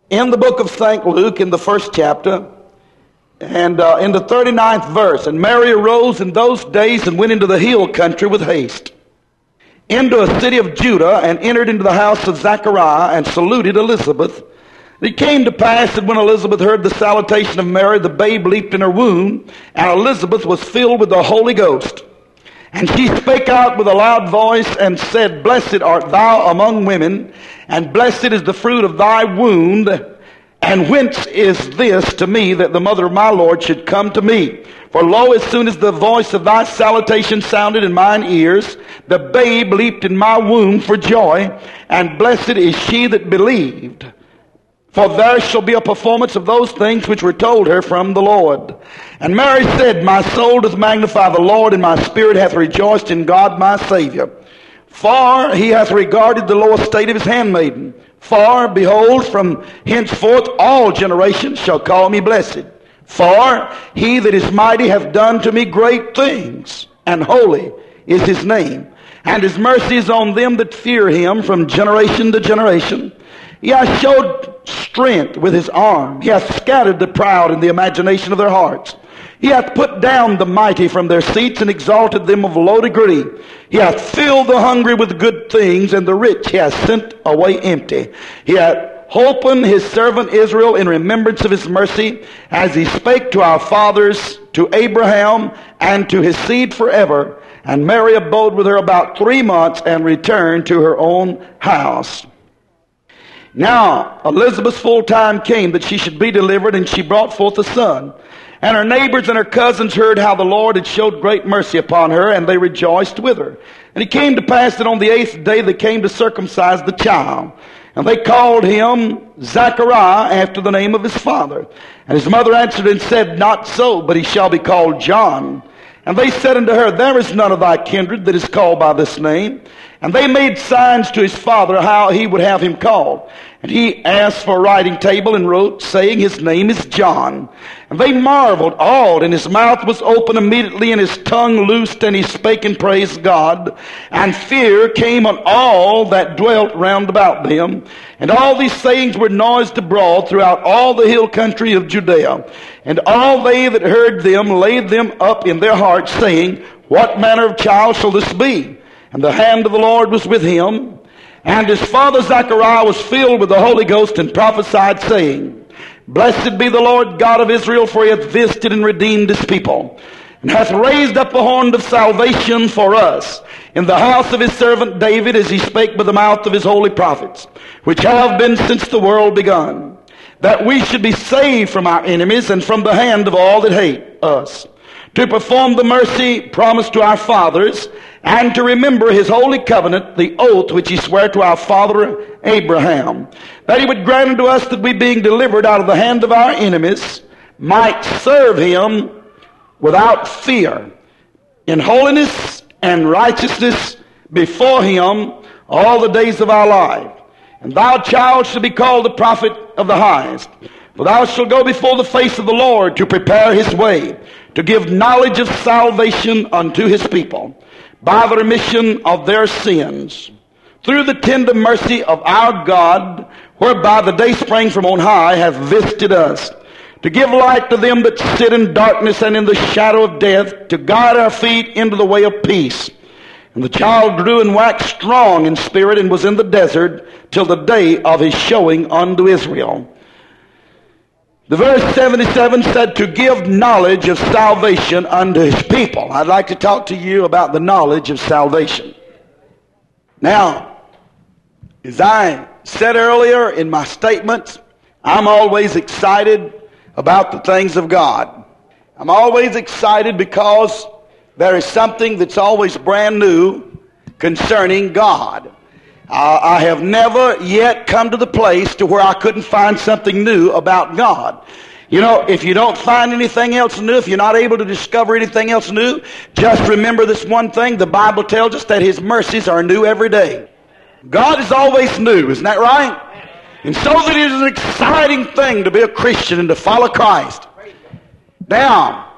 in the book of St. Luke, in the first chapter, and in the 39th verse. And Mary arose in those days and went into the hill country with haste, into a city of Judah, and entered into the house of Zachariah, and saluted Elizabeth. And it came to pass that when Elizabeth heard the salutation of Mary, the babe leaped in her womb, and Elizabeth was filled with the Holy Ghost. And she spake out with a loud voice, and said, Blessed art thou among women, and blessed is the fruit of thy womb. And whence is this to me, that the mother of my Lord should come to me? For lo, as soon as the voice of thy salutation sounded in mine ears, the babe leaped in my womb for joy. And blessed is she that believed, for there shall be a performance of those things which were told her from the Lord. And Mary said, My soul doth magnify the Lord, and my spirit hath rejoiced in God my Savior. For he hath regarded the low estate of his handmaiden. For, behold, from henceforth all generations shall call me blessed. For he that is mighty hath done to me great things, and holy is his name. And his mercy is on them that fear him from generation to generation. He hath showed strength with his arm. He hath scattered the proud in the imagination of their hearts. He hath put down the mighty from their seats, and exalted them of low degree. He hath filled the hungry with good things, and the rich he hath sent away empty. He hath holpen his servant Israel in remembrance of his mercy, as he spake to our fathers, to Abraham, and to his seed forever. And Mary abode with her about 3 months, and returned to her own house. Now Elizabeth's full time came that she should be delivered, and she brought forth a son. And her neighbors and her cousins heard how the Lord had showed great mercy upon her, and they rejoiced with her. And it came to pass that on the 8th day they came to circumcise the child. And they called him Zachariah, after the name of his father. And his mother answered and said, Not so, but he shall be called John. And they said unto her, There is none of thy kindred that is called by this name. And they made signs to his father how he would have him called. And he asked for a writing table, and wrote, saying, His name is John. And they marveled all, and his mouth was open immediately, and his tongue loosed, and he spake and praised God. And fear came on all that dwelt round about them. And all these sayings were noised abroad throughout all the hill country of Judea. And all they that heard them laid them up in their hearts, saying, What manner of child shall this be? And the hand of the Lord was with him. And his father Zachariah was filled with the Holy Ghost, and prophesied, saying, Blessed be the Lord God of Israel, for he hath visited and redeemed his people, and hath raised up a horn of salvation for us in the house of his servant David, as he spake by the mouth of his holy prophets, which have been since the world begun, that we should be saved from our enemies, and from the hand of all that hate us, to perform the mercy promised to our fathers, and to remember his holy covenant, the oath which he sware to our father Abraham, that he would grant unto us that we, being delivered out of the hand of our enemies, might serve him without fear, in holiness and righteousness before him all the days of our life. And thou, child, shalt be called the prophet of the highest. For thou shalt go before the face of the Lord, to prepare his way, to give knowledge of salvation unto his people, by the remission of their sins, through the tender mercy of our God, whereby the day spring from on high hath visited us, to give light to them that sit in darkness and in the shadow of death, to guide our feet into the way of peace. And the child grew and waxed strong in spirit, and was in the desert till the day of his showing unto Israel. The verse 77 said, to give knowledge of salvation unto his people. I'd like to talk to you about the knowledge of salvation. Now, as I said earlier in my statements, I'm always excited about the things of God. I'm always excited because there is something that's always brand new concerning God. I have never yet come to the place to where I couldn't find something new about God. You know, if you don't find anything else new, if you're not able to discover anything else new, just remember this one thing. The Bible tells us that his mercies are new every day. God is always new, isn't that right? And so that it is an exciting thing to be a Christian and to follow Christ. Now,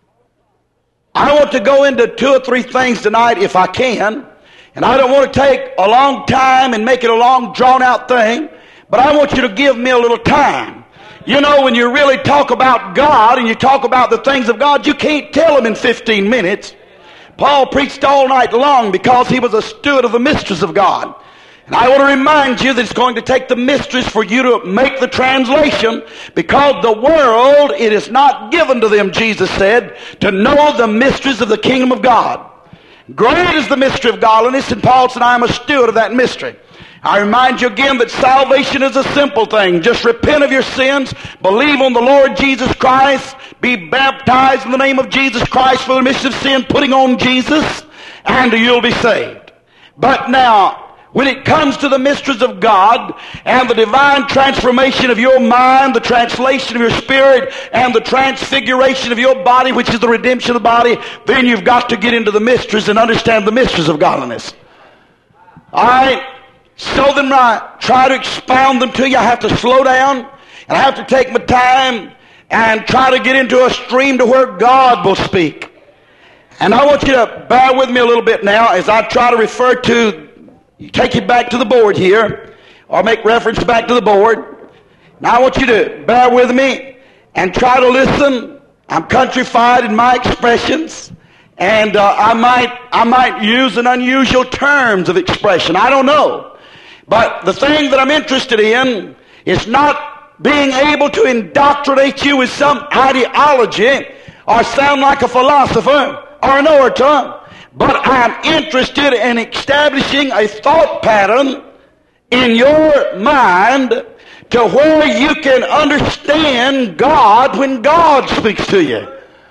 I want to go into 2 or 3 things tonight if I can. And I don't want to take a long time and make it a long drawn out thing. but I want you to give me a little time. You know, when you really talk about God and you talk about the things of God, you can't tell them in 15 minutes. Paul preached all night long because he was a steward of the mysteries of God. And I want to remind you that it's going to take the mysteries for you to make the translation, because the world, it is not given to them, Jesus said, to know the mysteries of the kingdom of God. Great is the mystery of godliness, and Paul said, I am a steward of that mystery. I remind you again that salvation is a simple thing. Just repent of your sins, believe on the Lord Jesus Christ, be baptized in the name of Jesus Christ for the remission of sin, putting on Jesus, and you'll be saved. But now, when it comes to the mysteries of God and the divine transformation of your mind, the translation of your spirit, and the transfiguration of your body, which is the redemption of the body, then you've got to get into the mysteries and understand the mysteries of godliness. All right? So then I try to expound them to you. I have to slow down, and I have to take my time and try to get into a stream to where God will speak. And I want you to bear with me a little bit now as I try to refer to, take it back to the board here, or make reference back to the board. Now I want you to bear with me and try to listen. I'm countrified in my expressions, and I might use an unusual terms of expression. I don't know. But the thing that I'm interested in is not being able to indoctrinate you with some ideology or sound like a philosopher or an orator, but I'm interested in establishing a thought pattern in your mind to where you can understand God when God speaks to you.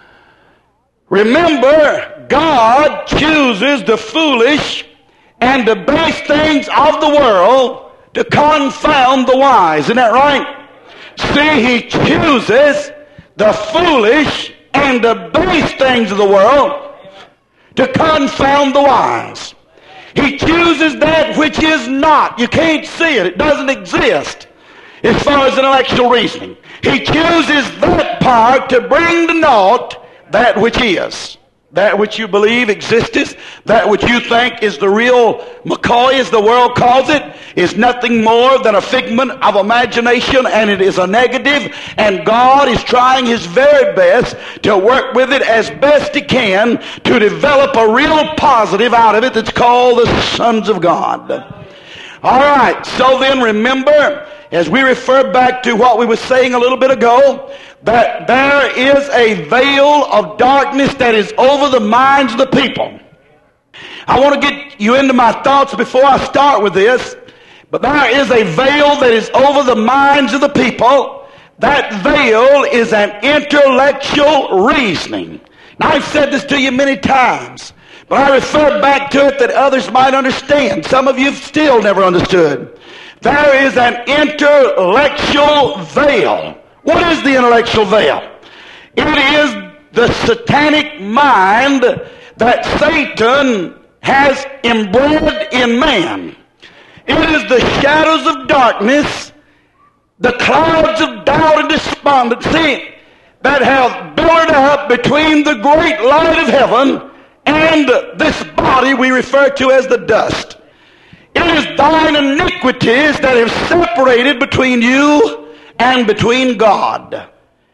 Remember, God chooses the foolish and the base things of the world to confound the wise. Isn't that right? See, he chooses the foolish and the base things of the world to confound the wise. He chooses that which is not. You can't see it. It doesn't exist as far as intellectual reasoning. He chooses that part to bring to naught that which is. That which you believe exists, that which you think is the real McCoy, as the world calls it, is nothing more than a figment of imagination, and it is a negative, and God is trying his very best to work with it as best he can to develop a real positive out of it that's called the sons of God. All right, so then remember, as we refer back to what we were saying a little bit ago, that there is a veil of darkness that is over the minds of the people. I want to get you into my thoughts before I start with this, but there is a veil that is over the minds of the people. That veil is an intellectual reasoning. Now, I've said this to you many times, but I refer back to it that others might understand. Some of you still never understood. There is an intellectual veil. What is the intellectual veil? It is the satanic mind that Satan has inbred in man. It is the shadows of darkness, the clouds of doubt and despondency that have built up between the great light of heaven and this body we refer to as the dust. It is thine iniquities that have separated between you and between God.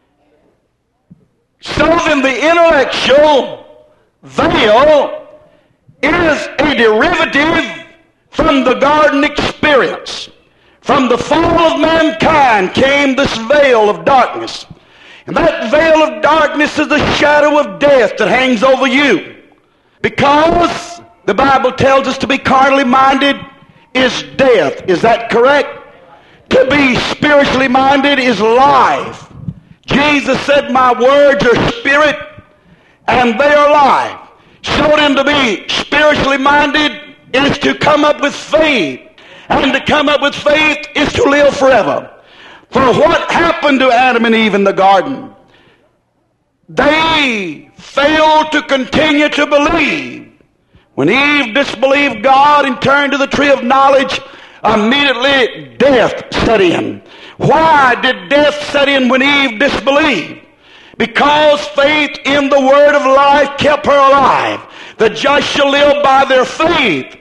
So then the intellectual veil is a derivative from the garden experience. From the fall of mankind came this veil of darkness. And that veil of darkness is the shadow of death that hangs over you. Because the Bible tells us to be carnally minded is death. Is that correct? To be spiritually minded is life. Jesus said, my words are spirit and they are life. So then to be spiritually minded is to come up with faith. And to come up with faith is to live forever. For what happened to Adam and Eve in the garden? They failed to continue to believe. When Eve disbelieved God and turned to the tree of knowledge, immediately death set in. Why did death set in when Eve disbelieved? Because faith in the word of life kept her alive. The just shall live by their faith.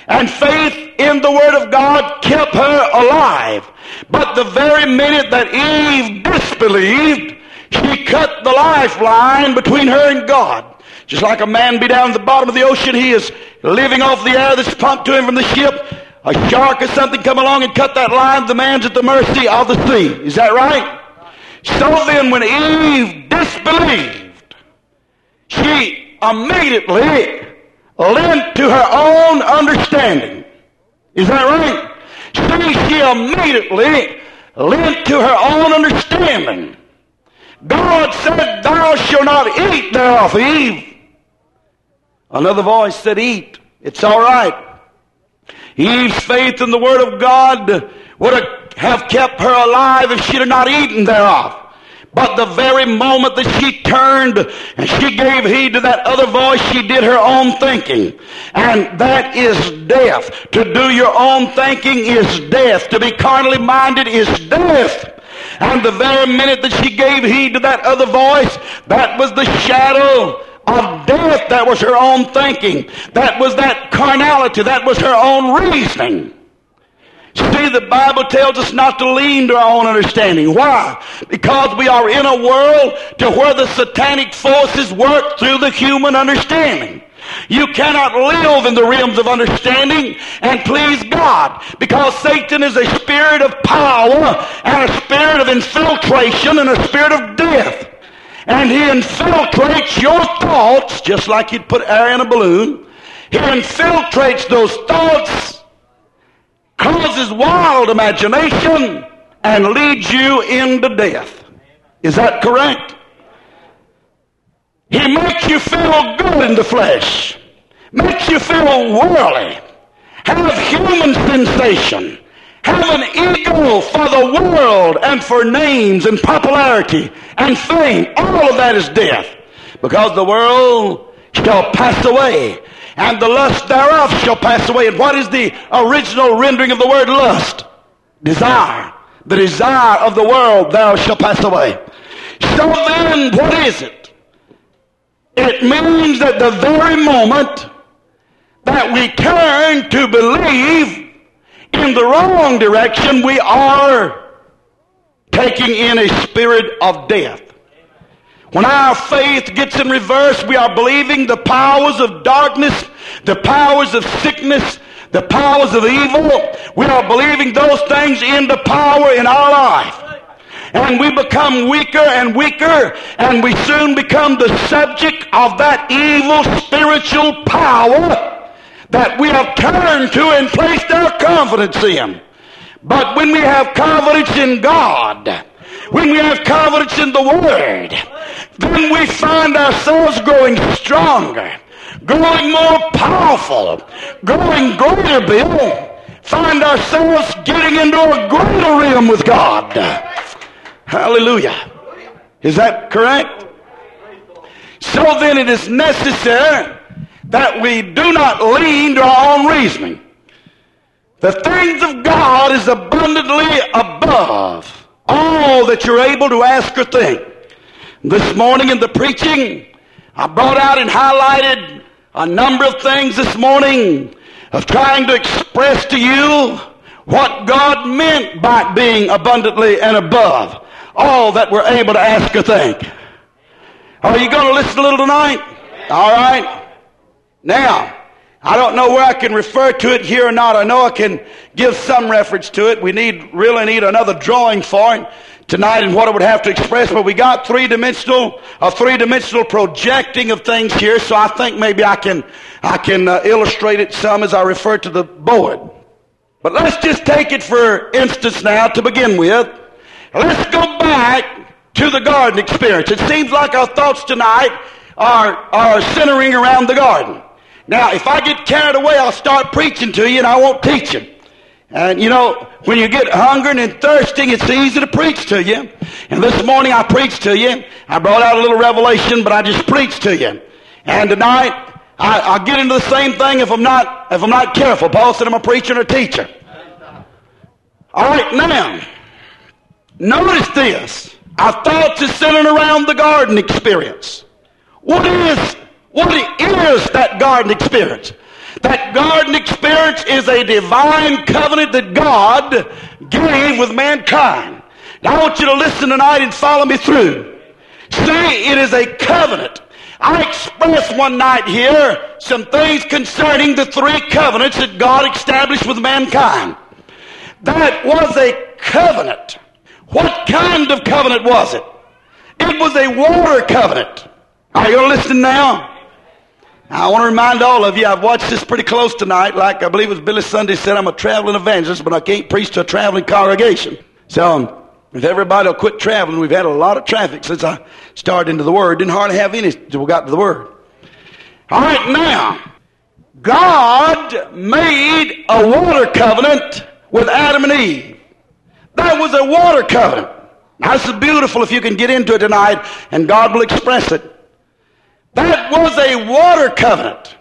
And faith in the Word of God kept her alive. But the very minute that Eve disbelieved, she cut the lifeline between her and God. Just like a man be down at the bottom of the ocean, he is living off the air that's pumped to him from the ship. A shark or something come along and cut that line, the man's at the mercy of the sea. Is that right? So then when Eve disbelieved, she immediately lent to her own understanding. Is that right? She immediately lent to her own understanding. God said, thou shalt not eat thereof, Eve. Another voice said, eat. It's all right. Eve's faith in the Word of God would have kept her alive if she had not eaten thereof. But the very moment that she turned and she gave heed to that other voice, she did her own thinking. And that is death. To do your own thinking is death. To be carnally minded is death. And the very minute that she gave heed to that other voice, that was the shadow of death. That was her own thinking. That was that carnality. That was her own reasoning. See, the Bible tells us not to lean to our own understanding. Why? Because we are in a world to where the satanic forces work through the human understanding. You cannot live in the realms of understanding and please God, because Satan is a spirit of power and a spirit of infiltration and a spirit of death. And he infiltrates your thoughts just like you'd put air in a balloon. He infiltrates those thoughts, causes wild imagination, and leads you into death. Is that correct? He makes you feel good in the flesh, makes you feel worldly, have human sensation, have an ego for the world and for names and popularity and fame. All of that is death, because the world shall pass away and the lust thereof shall pass away. And what is the original rendering of the word lust? Desire. The desire of the world thereof shall pass away. So then, what is it? It means that the very moment that we turn to believe in the wrong direction, we are taking in a spirit of death. When our faith gets in reverse, we are believing the powers of darkness, the powers of sickness, the powers of evil. We are believing those things into power in our life. And we become weaker and weaker, and we soon become the subject of that evil spiritual power that we have turned to and placed our confidence in. But when we have confidence in God, when we have confidence in the Word, then we find ourselves growing stronger, growing more powerful, growing greater, Bill. Find ourselves getting into a greater realm with God. Hallelujah. Is that correct? So then it is necessary that we do not lean to our own reasoning. The things of God is abundantly above all that you're able to ask or think. This morning in the preaching, I brought out and highlighted a number of things this morning of trying to express to you what God meant by being abundantly and above all that we're able to ask or think. Are you going to listen a little tonight? All right. Now, I don't know where I can refer to it here or not. I know I can give some reference to it. We really need another drawing for it tonight and what it would have to express. But we got three-dimensional projecting of things here, so I think maybe I can illustrate it some as I refer to the board. But let's just take it for instance now to begin with. Let's go back to the garden experience. It seems like our thoughts tonight are centering around the garden. Now, if I get carried away, I'll start preaching to you and I won't teach you. And you know, when you get hungry and thirsting, it's easy to preach to you. And this morning I preached to you. I brought out a little revelation, but I just preached to you. And tonight, I'll get into the same thing if I'm not careful. Paul said I'm a preacher and a teacher. All right, now, notice this. Our thoughts are centered around the garden experience. What is that garden experience? That garden experience is a divine covenant that God gave with mankind. Now I want you to listen tonight and follow me through. See, it is a covenant. I expressed one night here some things concerning the three covenants that God established with mankind. That was a covenant. What kind of covenant was it? It was a water covenant. Are you listening now? I want to remind all of you, I've watched this pretty close tonight. Like I believe it was Billy Sunday said, I'm a traveling evangelist, but I can't preach to a traveling congregation. So if everybody will quit traveling, we've had a lot of traffic since I started into the Word. Didn't hardly have any until we got to the Word. All right, now, God made a water covenant with Adam and Eve. That was a water covenant. Now, this is beautiful if you can get into it tonight, and God will express it. That was a water covenant.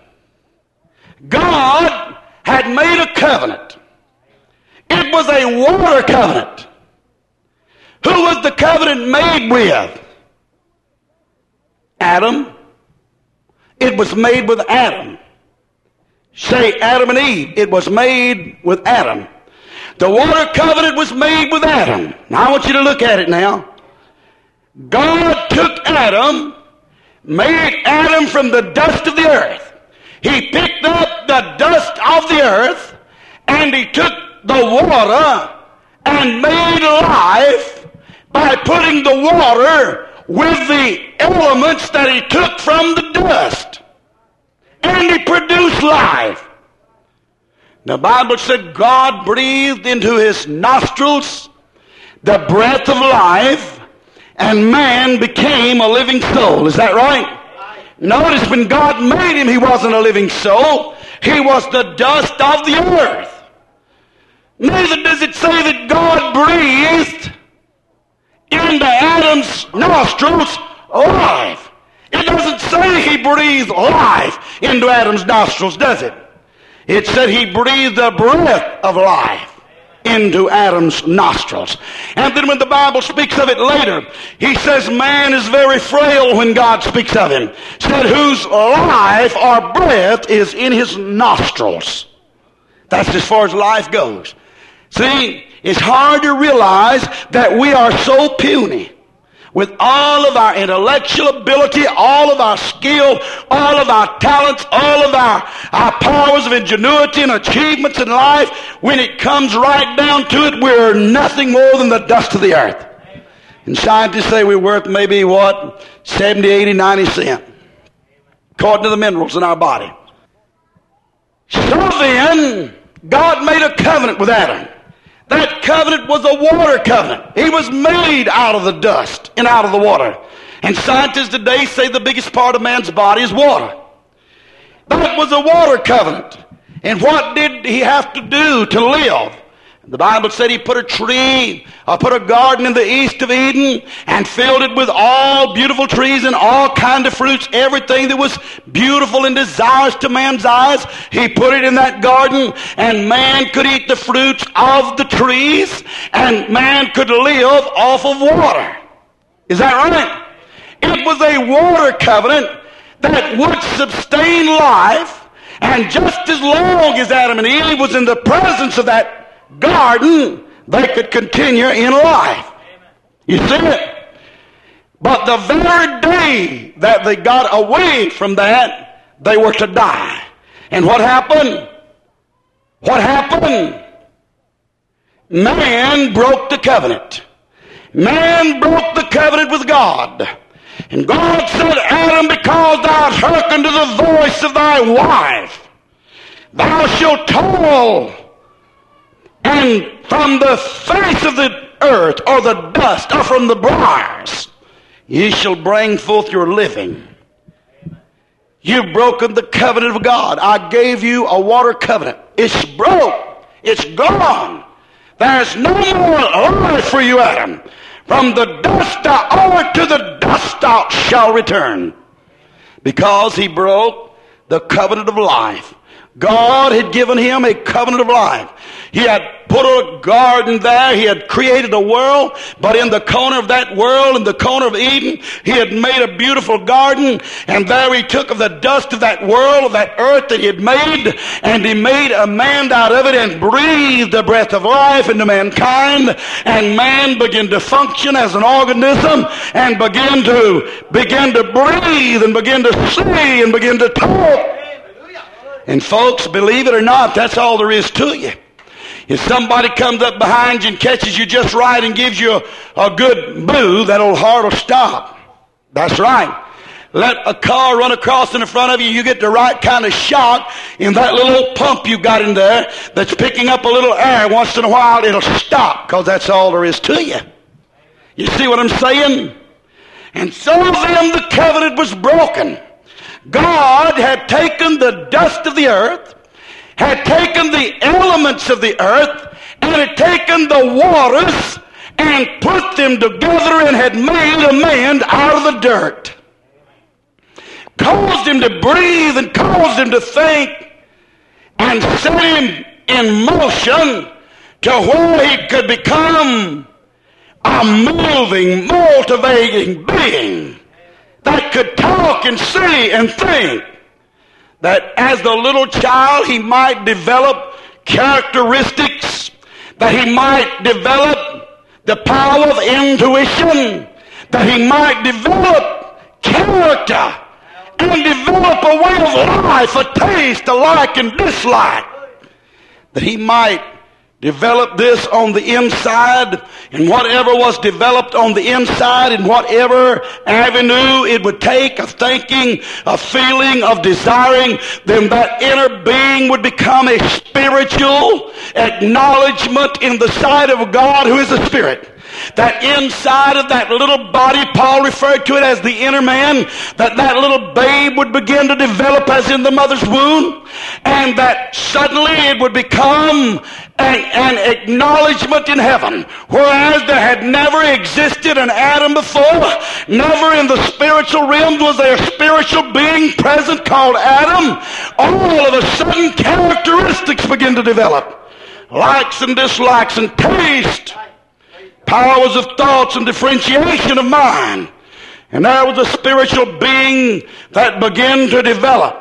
God had made a covenant. It was a water covenant. Who was the covenant made with? Adam. It was made with Adam. Say Adam and Eve. It was made with Adam. The water covenant was made with Adam. Now I want you to look at it now. God took Adam, made Adam from the dust of the earth. He picked up the dust of the earth, and he took the water and made life by putting the water with the elements that he took from the dust. And he produced life. The Bible said God breathed into his nostrils the breath of life, and man became a living soul. Is that right? Notice when God made him, he wasn't a living soul. He was the dust of the earth. Neither does it say that God breathed into Adam's nostrils life. It doesn't say he breathed life into Adam's nostrils, does it? It said he breathed the breath of life into Adam's nostrils. And then when the Bible speaks of it later, he says man is very frail when God speaks of him. Said whose life or breath is in his nostrils. That's as far as life goes. See, it's hard to realize that we are so puny. With all of our intellectual ability, all of our skill, all of our talents, all of our powers of ingenuity and achievements in life, when it comes right down to it, we're nothing more than the dust of the earth. And scientists say we're worth maybe, 70, 80, 90 cents, according to the minerals in our body. So then, God made a covenant with Adam. That covenant was a water covenant. He was made out of the dust and out of the water. And scientists today say the biggest part of man's body is water. That was a water covenant. And what did he have to do to live? The Bible said he put a garden in the east of Eden and filled it with all beautiful trees and all kinds of fruits, everything that was beautiful and desirous to man's eyes. He put it in that garden, and man could eat the fruits of the trees, and man could live off of water. Is that right? It was a water covenant that would sustain life, and just as long as Adam and Eve was in the presence of that garden, they could continue in life. You see it? But the very day that they got away from that, they were to die. And what happened? What happened? Man broke the covenant. Man broke the covenant with God. And God said, Adam, because thou hast hearkened to the voice of thy wife, thou shalt toil, and from the face of the earth, or the dust, or from the briars, ye shall bring forth your living. You've broken the covenant of God. I gave you a water covenant. It's broke. It's gone. There's no more life for you, Adam. From the dust thou art, to the dust thou shalt return. Because he broke the covenant of life. God had given him a covenant of life. He had put a garden there. He had created a world, but in the corner of that world, in the corner of Eden, he had made a beautiful garden, and there he took of the dust of that world, of that earth that he had made, and he made a man out of it and breathed the breath of life into mankind, and man began to function as an organism and began to breathe and begin to see and begin to talk. And folks, believe it or not, that's all there is to you. If somebody comes up behind you and catches you just right and gives you a good boo, that old heart will stop. That's right. Let a car run across in front of you, you get the right kind of shock in that little pump you got in there that's picking up a little air. Once in a while, it'll stop, because that's all there is to you. You see what I'm saying? And so then the covenant was broken. God had taken the dust of the earth, had taken the elements of the earth, and had taken the waters and put them together and had made a man out of the dirt. Caused him to breathe and caused him to think and set him in motion to where he could become a moving, motivating being that could talk and see and think. That as the little child he might develop characteristics, that he might develop the power of intuition, that he might develop character and develop a way of life, a taste, a like and dislike, that he might develop this on the inside, and whatever was developed on the inside, in whatever avenue it would take of thinking, of feeling, of desiring, then that inner being would become a spiritual acknowledgement in the sight of God, who is a spirit. That inside of that little body, Paul referred to it as the inner man, that little babe would begin to develop as in the mother's womb, and that suddenly it would become an acknowledgement in heaven, whereas there had never existed an Adam before. Never in the spiritual realms was there a spiritual being present called Adam. All of a sudden characteristics begin to develop, likes and dislikes and taste, powers of thoughts and differentiation of mind. And there was a spiritual being that began to develop.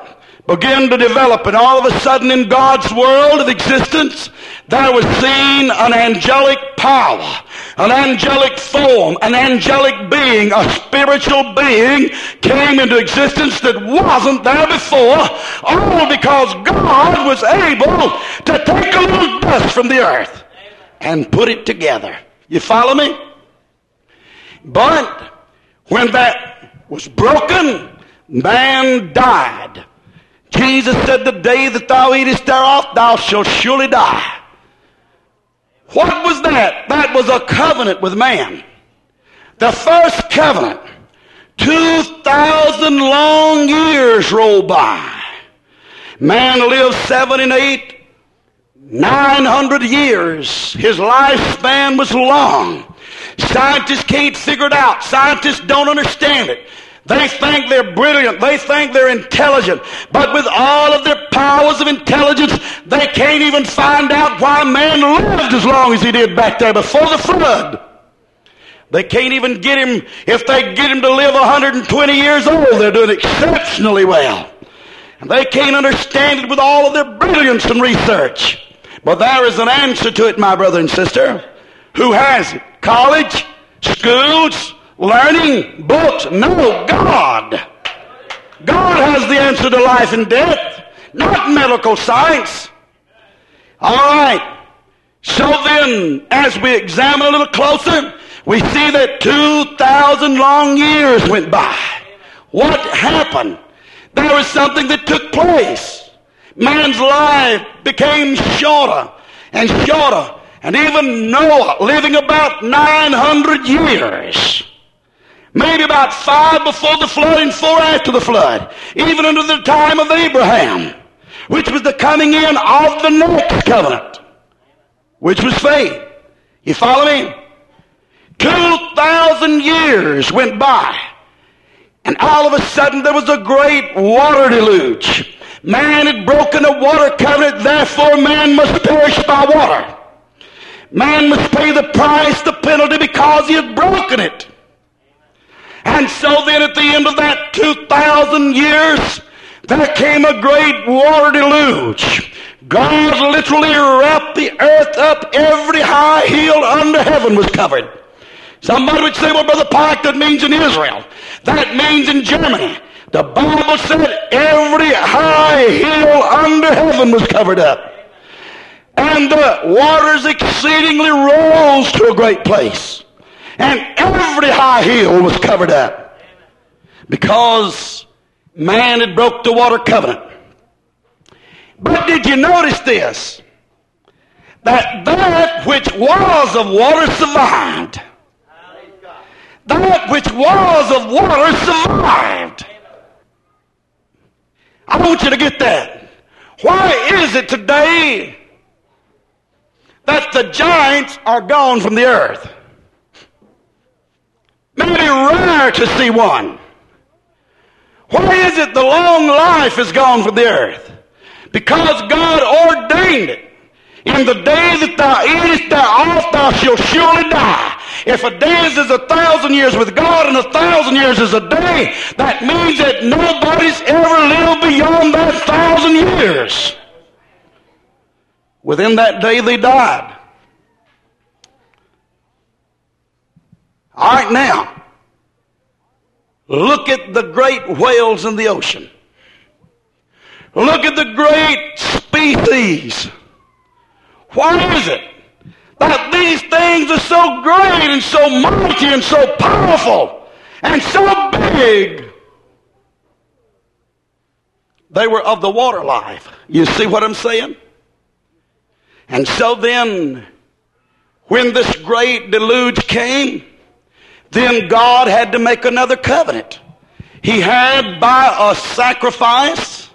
And all of a sudden in God's world of existence, there was seen an angelic power, an angelic form, an angelic being, a spiritual being came into existence that wasn't there before, all because God was able to take a little dust from the earth and put it together. You follow me? But when that was broken, man died. Jesus said, the day that thou eatest thereof, thou shalt surely die. What was that? That was a covenant with man. The first covenant. 2,000 long years rolled by. Man lived 7 and 8, 900 years. His lifespan was long. Scientists can't figure it out. Scientists don't understand it. They think they're brilliant. They think they're intelligent. But with all of their powers of intelligence, they can't even find out why man lived as long as he did back there before the flood. They can't even get him, if they get him to live 120 years old, they're doing exceptionally well. And they can't understand it with all of their brilliance and research. But there is an answer to it, my brother and sister. Who has it? College? Schools? Learning? Books? No, God. God has the answer to life and death, not medical science. All right. So then, as we examine a little closer, we see that 2,000 long years went by. What happened? There was something that took place. Man's life became shorter and shorter. And even Noah, living about 900 years, maybe about 5 before the flood and 4 after the flood, even into the time of Abraham, which was the coming in of the next covenant, which was faith. You follow me? 2,000 years went by, and all of a sudden there was a great water deluge. Man had broken a water covenant, therefore man must perish by water. Man must pay the price, the penalty, because he had broken it. And so then at the end of that 2,000 years, there came a great water deluge. God literally wrapped the earth up. Every high hill under heaven was covered. Somebody would say, well, Brother Pike, that means in Israel. That means in Germany. The Bible said every high hill under heaven was covered up. And the waters exceedingly rose to a great place. And every high hill was covered up. Because man had broke the water covenant. But did you notice this? That which was of water survived. That which was of water survived. I want you to get that. Why is it today that the giants are gone from the earth? Maybe rare to see one. Why is it the long life is gone from the earth? Because God ordained it. In the day that thou eatest thereof, thou shalt surely die. If a day is 1,000 years with God and 1,000 years is a day, that means that nobody's ever lived beyond that 1,000 years. Within that day they died. All right, now, look at the great whales in the ocean. Look at the great species. Why is it that these things are so great and so mighty and so powerful and so big? They were of the water life. You see what I'm saying? And so then, when this great deluge came, then God had to make another covenant. He had by a sacrifice,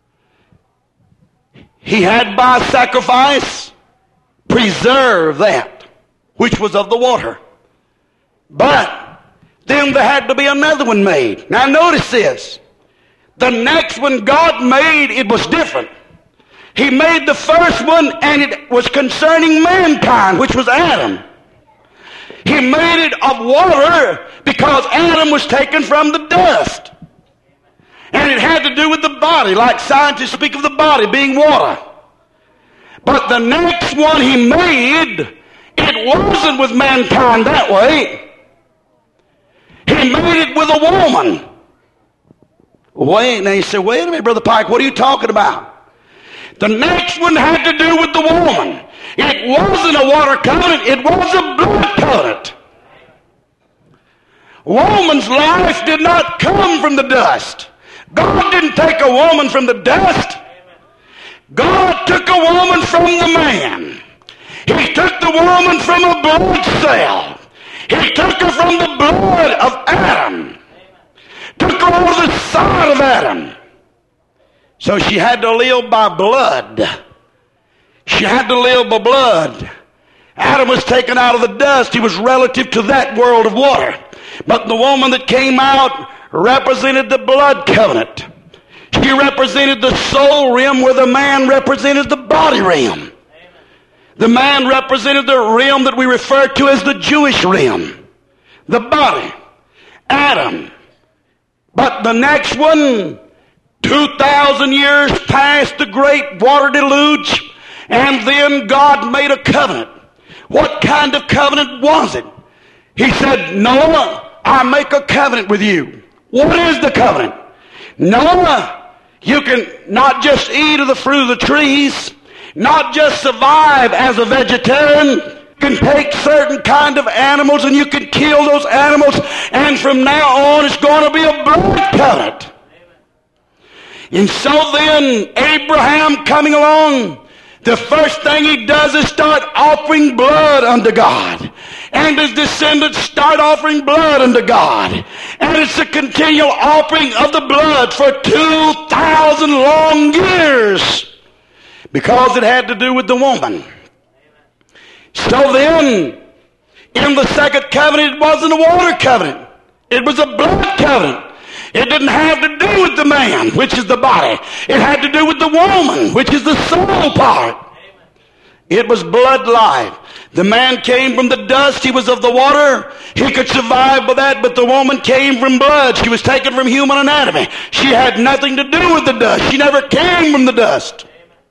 preserve that which was of the water. But then there had to be another one made. Now notice this. The next one God made, it was different. He made the first one and it was concerning mankind, which was Adam. He made it of water because Adam was taken from the dust. And it had to do with the body, like scientists speak of the body being water. But the next one he made, it wasn't with mankind that way. He made it with a woman. Now you say, wait a minute, Brother Pike, what are you talking about? The next one had to do with the woman. It wasn't a water covenant, it was a blood covenant. Woman's life did not come from the dust. God didn't take a woman from the dust. God took a woman from the man. He took the woman from a blood cell. He took her from the blood of Adam. Took her over the side of Adam. So she had to live by blood. She had to live by blood. Adam was taken out of the dust. He was relative to that world of water. But the woman that came out represented the blood covenant. She represented the soul realm where the man represented the body realm. The man represented the realm that we refer to as the Jewish realm. The body. Adam. But the next one, 2,000 years past the great water deluge, and then God made a covenant. What kind of covenant was it? He said, Noah, I make a covenant with you. What is the covenant? Noah, you can not just eat of the fruit of the trees, not just survive as a vegetarian, you can take certain kind of animals and you can kill those animals, and from now on it's going to be a blood covenant. And so then Abraham coming along, the first thing he does is start offering blood unto God. And his descendants start offering blood unto God. And it's a continual offering of the blood for 2,000 long years. Because it had to do with the woman. So then, in the second covenant, it wasn't a water covenant. It was a blood covenant. It didn't have to do with the man, which is the body. It had to do with the woman, which is the soul part. It was blood life. The man came from the dust. He was of the water. He could survive by that, but the woman came from blood. She was taken from human anatomy. She had nothing to do with the dust. She never came from the dust.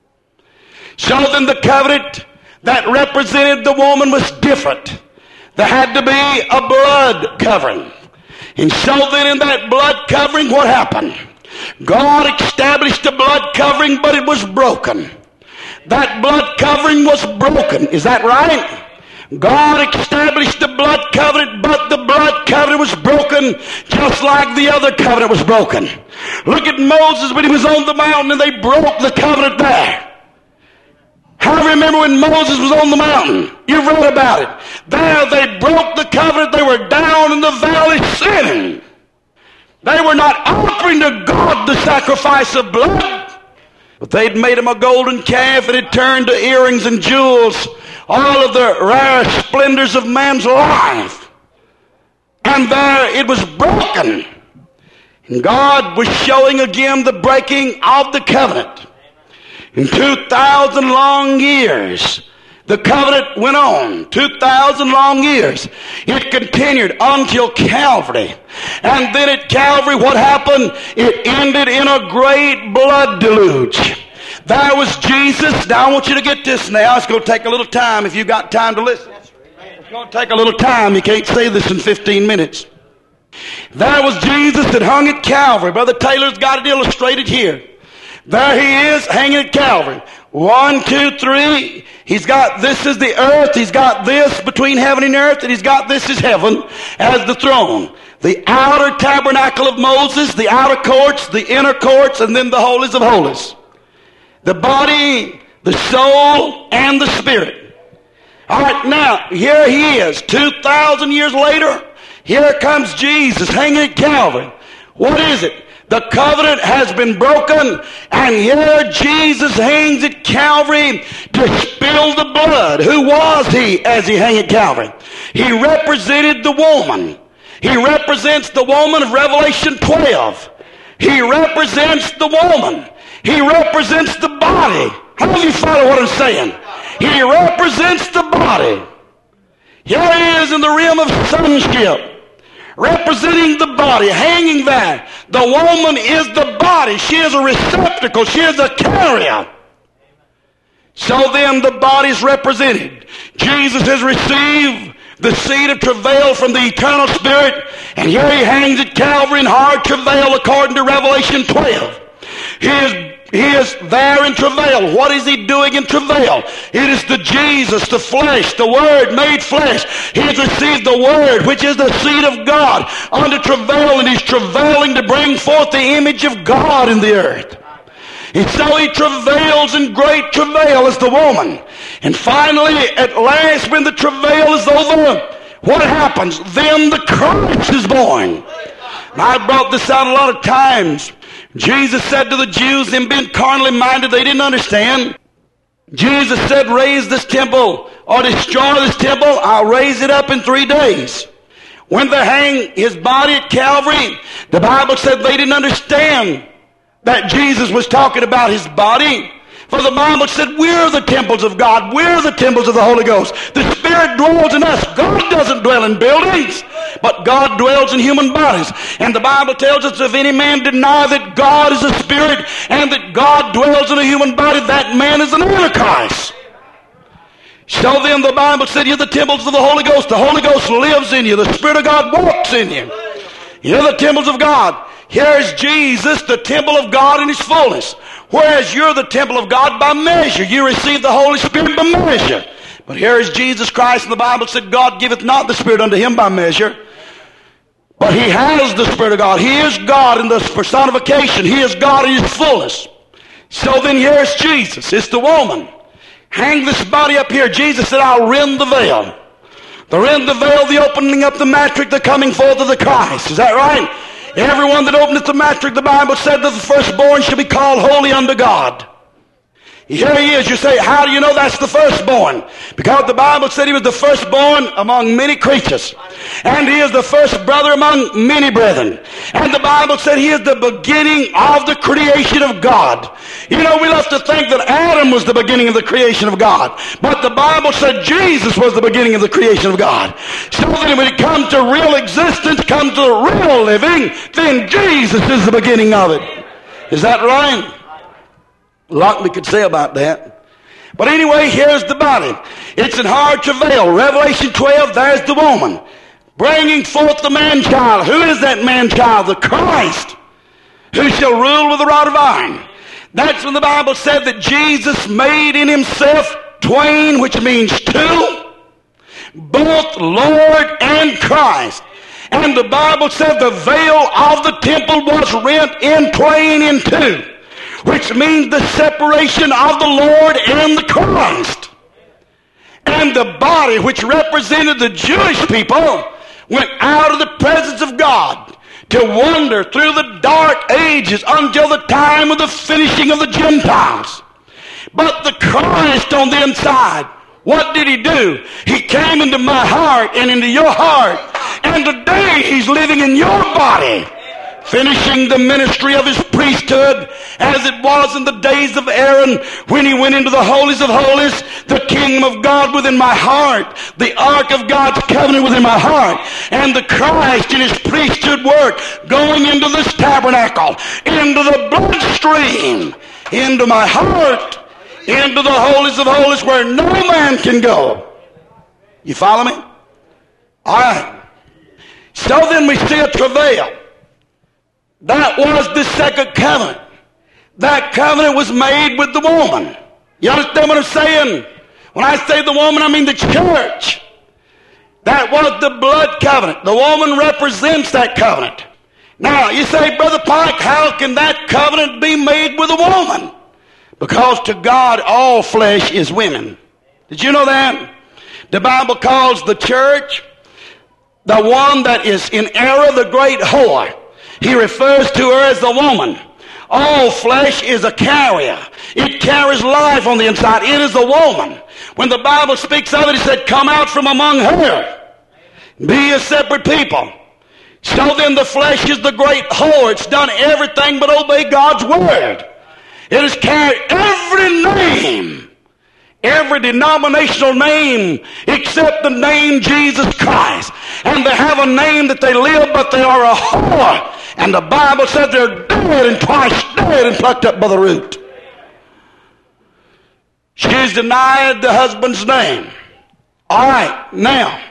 So then the covenant that represented the woman was different. There had to be a blood covering. And so then in that blood covering, what happened? God established a blood covering, but it was broken. That blood covering was broken. Is that right? God established the blood covenant, but the blood covenant was broken just like the other covenant was broken. Look at Moses when he was on the mountain and they broke the covenant there. I remember when Moses was on the mountain. You've read about it. There they broke the covenant. They were down in the valley sinning. They were not offering to God the sacrifice of blood. But they'd made him a golden calf and it turned to earrings and jewels. All of the rare splendors of man's life. And there it was broken. And God was showing again the breaking of the covenant. In 2,000 long years, the covenant went on. 2,000 long years. It continued until Calvary. And then at Calvary, what happened? It ended in a great blood deluge. There was Jesus. Now I want you to get this now. It's going to take a little time if you've got time to listen. It's going to take a little time. You can't say this in 15 minutes. There was Jesus that hung at Calvary. Brother Taylor's got it illustrated here. There he is hanging at Calvary. 1, 2, 3. He's got this is the earth. He's got this between heaven and earth. And he's got this is heaven as the throne. The outer tabernacle of Moses, the outer courts, the inner courts, and then the holies of holies. The body, the soul, and the spirit. All right, now, here he is. 2,000 years later, here comes Jesus hanging at Calvary. What is it? The covenant has been broken, and here Jesus hangs at Calvary to spill the blood. Who was he as he hung at Calvary? He represented the woman. He represents the woman of Revelation 12. He represents the woman. He represents the body. How do you follow what I'm saying? He represents the body. Here he is in the realm of sonship. Representing the body, hanging there. The woman is the body. She is a receptacle. She is a carrier. So then the body is represented. Jesus has received the seed of travail from the eternal Spirit, and here he hangs at Calvary in hard travail according to Revelation 12. He is there in travail. What is he doing in travail? It is the Jesus, the flesh, the Word made flesh. He has received the Word, which is the seed of God, under travail, and he's travailing to bring forth the image of God in the earth. And so he travails in great travail as the woman. And finally, at last, when the travail is over, what happens? Then the Christ is born. Now, I brought this out a lot of times. Jesus said to the Jews, them being carnally minded, they didn't understand. Jesus said, raise this temple or destroy this temple. I'll raise it up in 3 days. When they hang his body at Calvary, the Bible said they didn't understand that Jesus was talking about his body. For the Bible said, we're the temples of God. We're the temples of the Holy Ghost. The Spirit dwells in us. God doesn't dwell in buildings, but God dwells in human bodies. And the Bible tells us if any man deny that God is a spirit and that God dwells in a human body, that man is an Antichrist. So then the Bible said, you're the temples of the Holy Ghost. The Holy Ghost lives in you. The Spirit of God walks in you. You're the temples of God. Here's Jesus, the temple of God in his fullness. Whereas you're the temple of God by measure. You receive the Holy Spirit by measure. But here is Jesus Christ, and the Bible said, God giveth not the Spirit unto him by measure. But he has the Spirit of God. He is God in the personification. He is God in his fullness. So then here's Jesus. It's the woman. Hang this body up here. Jesus said, I'll rend the veil. The rend the veil, the opening up the matrix, the coming forth of the Christ. Is that right? Everyone that openeth the matrix, the Bible said that the firstborn shall be called holy unto God. Here he is. You say, how do you know that's the firstborn? Because the Bible said he was the firstborn among many creatures. And he is the first brother among many brethren. And the Bible said he is the beginning of the creation of God. You know, we love to think that Adam was the beginning of the creation of God. But the Bible said Jesus was the beginning of the creation of God. So that when it comes to real existence, comes to real living, then Jesus is the beginning of it. Is that right? A lot we could say about that. But anyway, here's the body. It's in hard travail. Revelation 12, there's the woman bringing forth the man-child. Who is that man-child? The Christ, who shall rule with a rod of iron. That's when the Bible said that Jesus made in himself twain, which means two, both Lord and Christ. And the Bible said the veil of the temple was rent in twain in two, which means the separation of the Lord and the Christ. And the body, which represented the Jewish people, went out of the presence of God to wander through the dark ages until the time of the finishing of the Gentiles. But the Christ on the inside, what did he do? He came into my heart and into your heart. And today he's living in your body, finishing the ministry of his priesthood as it was in the days of Aaron when he went into the holies of holies, the kingdom of God within my heart, the ark of God's covenant within my heart, and the Christ in his priesthood work going into this tabernacle, into the bloodstream, into my heart, into the holies of holies where no man can go. You follow me? All right. So then we see a travail. That was the second covenant. That covenant was made with the woman. You understand what I'm saying? When I say the woman, I mean the church. That was the blood covenant. The woman represents that covenant. Now, you say, Brother Pike, how can that covenant be made with a woman? Because to God, all flesh is women. Did you know that? The Bible calls the church the one that is in error, the great whore. He refers to her as the woman. All flesh is a carrier. It carries life on the inside. It is a woman. When the Bible speaks of it, it said, come out from among her. Be a separate people. So then the flesh is the great whore. It's done everything but obey God's word. It has carried every name, every denominational name except the name Jesus Christ. And they have a name that they live, but they are a whore. And the Bible said they're dead and twice dead and plucked up by the root. She's denied the husband's name. All right, now,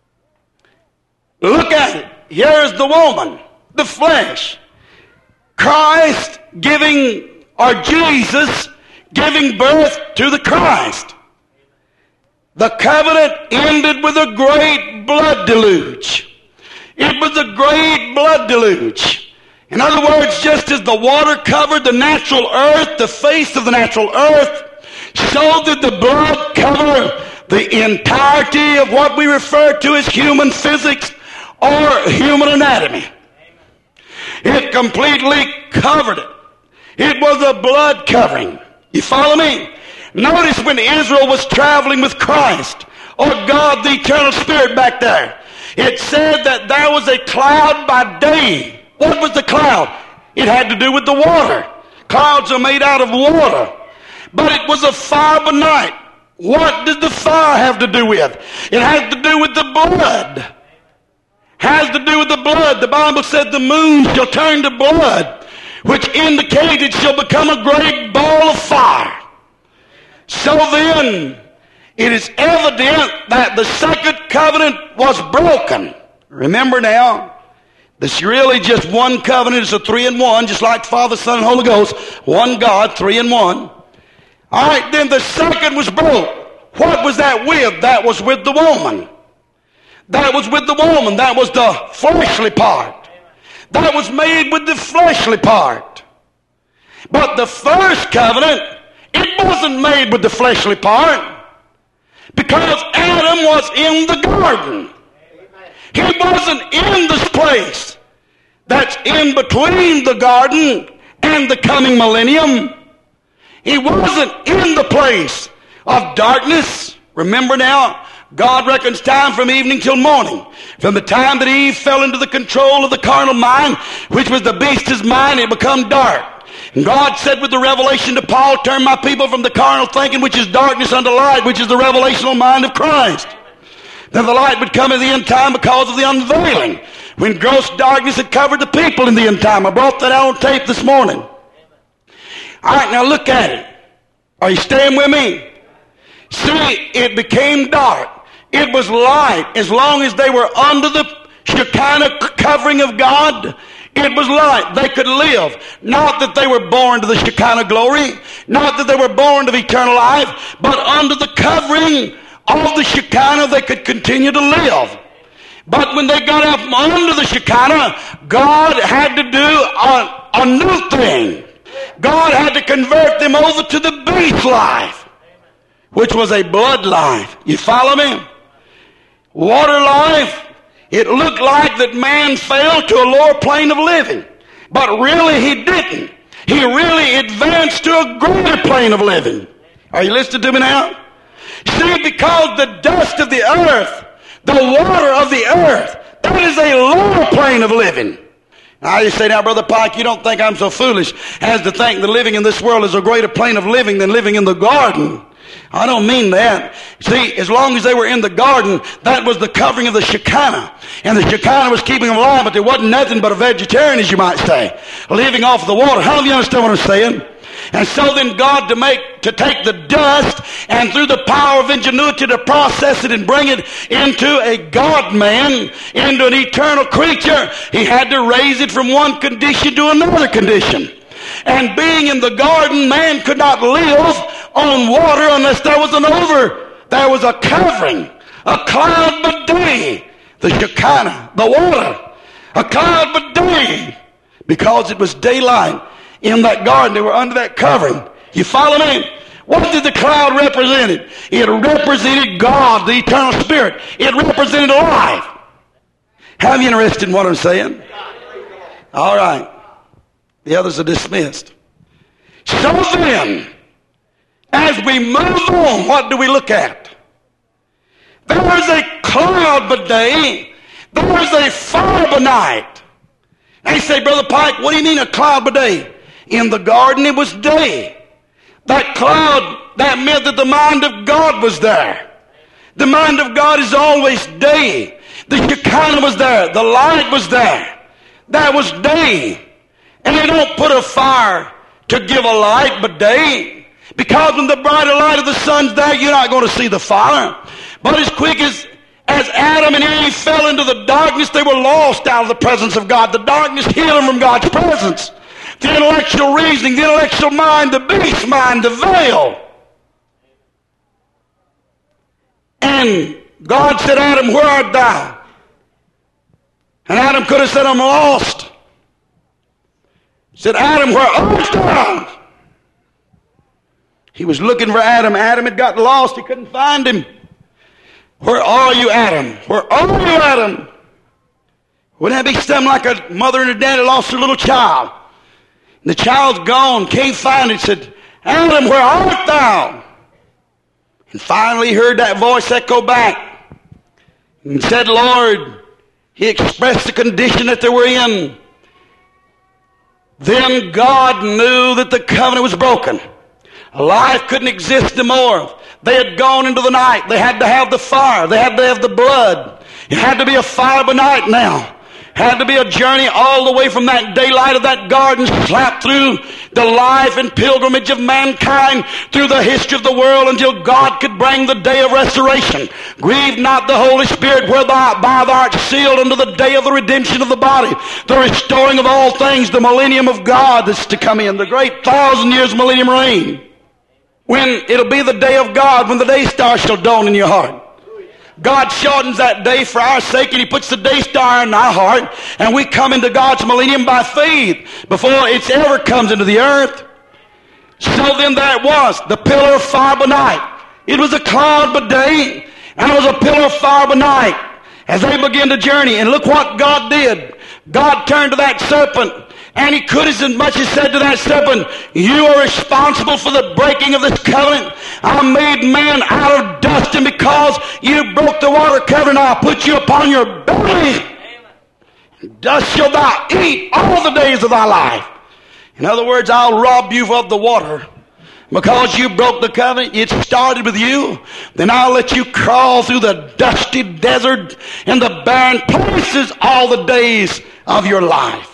look at it. Here's the woman, the flesh. Christ giving, or Jesus giving birth to the Christ. The covenant ended with a great blood deluge. It was a great blood deluge. In other words, just as the water covered the natural earth, the face of the natural earth, so did the blood cover the entirety of what we refer to as human physics or human anatomy. It completely covered it. It was a blood covering. You follow me? Notice when Israel was traveling with Christ, or God the eternal spirit back there, it said that there was a cloud by day. What was the cloud? It had to do with the water. Clouds are made out of water. But it was a fire by night. What did the fire have to do with? It has to do with the blood. Has to do with the blood. The Bible said the moon shall turn to blood, which indicates it shall become a great ball of fire. So then, it is evident that the second covenant was broken. Remember now, this is really just one covenant. It's a 3-in-1, just like Father, Son, and Holy Ghost. One God, 3-in-1. All right, then the second was broke. What was that with? That was with the woman. That was with the woman. That was the fleshly part. That was made with the fleshly part. But the first covenant, it wasn't made with the fleshly part. Because Adam was in the garden. He wasn't in this place that's in between the garden and the coming millennium. He wasn't in the place of darkness. Remember now, God reckons time from evening till morning. From the time that Eve fell into the control of the carnal mind, which was the beast's mind, it become dark. And God said with the revelation to Paul, turn my people from the carnal thinking, which is darkness, unto light, which is the revelational mind of Christ. Then the light would come in the end time because of the unveiling, when gross darkness had covered the people in the end time. I brought that out on tape this morning. All right, now look at it. Are you staying with me? See, it became dark. It was light. As long as they were under the Shekinah covering of God, it was light. They could live. Not that they were born to the Shekinah glory, not that they were born to eternal life, but under the covering of the Shekinah they could continue to live. But when they got up under the Shekinah, God had to do a new thing. God had to convert them over to the beast life, which was a blood life. You follow me? Water life, it looked like that man fell to a lower plane of living. But really he didn't. He really advanced to a greater plane of living. Are you listening to me now? See, because the dust of the earth, the water of the earth, that is a lower plane of living. Now you say, now Brother Pike, you don't think I'm so foolish as to think that living in this world is a greater plane of living than living in the garden. I don't mean that. See, as long as they were in the garden, that was the covering of the Shekinah. And the Shekinah was keeping them alive, but there wasn't nothing but a vegetarian, as you might say, living off the water. How do you understand what I'm saying? And so then God to take the dust and through the power of ingenuity to process it and bring it into a God-man, into an eternal creature, he had to raise it from one condition to another condition. And being in the garden, man could not live on water unless there was a covering, a cloud by day, the Shekinah, the water, a cloud by day, because it was daylight in that garden. They were under that covering. You follow me? What did the cloud represent? It represented God, the eternal Spirit. It represented life. Have you interested in what I'm saying? All right. The others are dismissed. So then, as we move on, what do we look at? There was a cloud by day. There was a fire by night. And you say, Brother Pike, what do you mean a cloud by day? In the garden it was day. That cloud, that meant that the mind of God was there. The mind of God is always day. The Shekinah was there. The light was there. That was day. And they don't put a fire to give a light but day. Because when the brighter light of the sun's there, you're not going to see the fire. But as quick as Adam and Eve fell into the darkness, they were lost out of the presence of God. The darkness hid them from God's presence. The intellectual reasoning, the intellectual mind, the beast mind, the veil. And God said, Adam, where art thou? And Adam could have said, I'm lost. He said, Adam, where art thou? He was looking for Adam. Adam had got lost. He couldn't find him. Where are you, Adam? Where are you, Adam? Wouldn't that be something like a mother and a daddy lost their little child? And the child's gone, can't find it. Said, Adam, where art thou? And finally he heard that voice echo back. And said, Lord, he expressed the condition that they were in. Then God knew that the covenant was broken. Life couldn't exist anymore. They had gone into the night. They had to have the fire. They had to have the blood. It had to be a fire by night now. Had to be a journey all the way from that daylight of that garden, slapped through the life and pilgrimage of mankind, through the history of the world, until God could bring the day of restoration. Grieve not the Holy Spirit, whereby thou art sealed unto the day of the redemption of the body, the restoring of all things, the millennium of God that's to come in, the great 1,000 years millennium reign. When it'll be the day of God, when the day star shall dawn in your heart. God shortens that day for our sake, and he puts the day star in our heart, and we come into God's millennium by faith before it ever comes into the earth. So then there it was, the pillar of fire by night. It was a cloud by day, and it was a pillar of fire by night as they began to journey. And look what God did. God turned to that serpent And he could as much as said to that serpent, you are responsible for the breaking of this covenant. I made man out of dust, and because you broke the water covenant, I'll put you upon your belly. Dust shalt thou eat all the days of thy life. In other words, I'll rob you of the water. Because you broke the covenant, it started with you, then I'll let you crawl through the dusty desert and the barren places all the days of your life.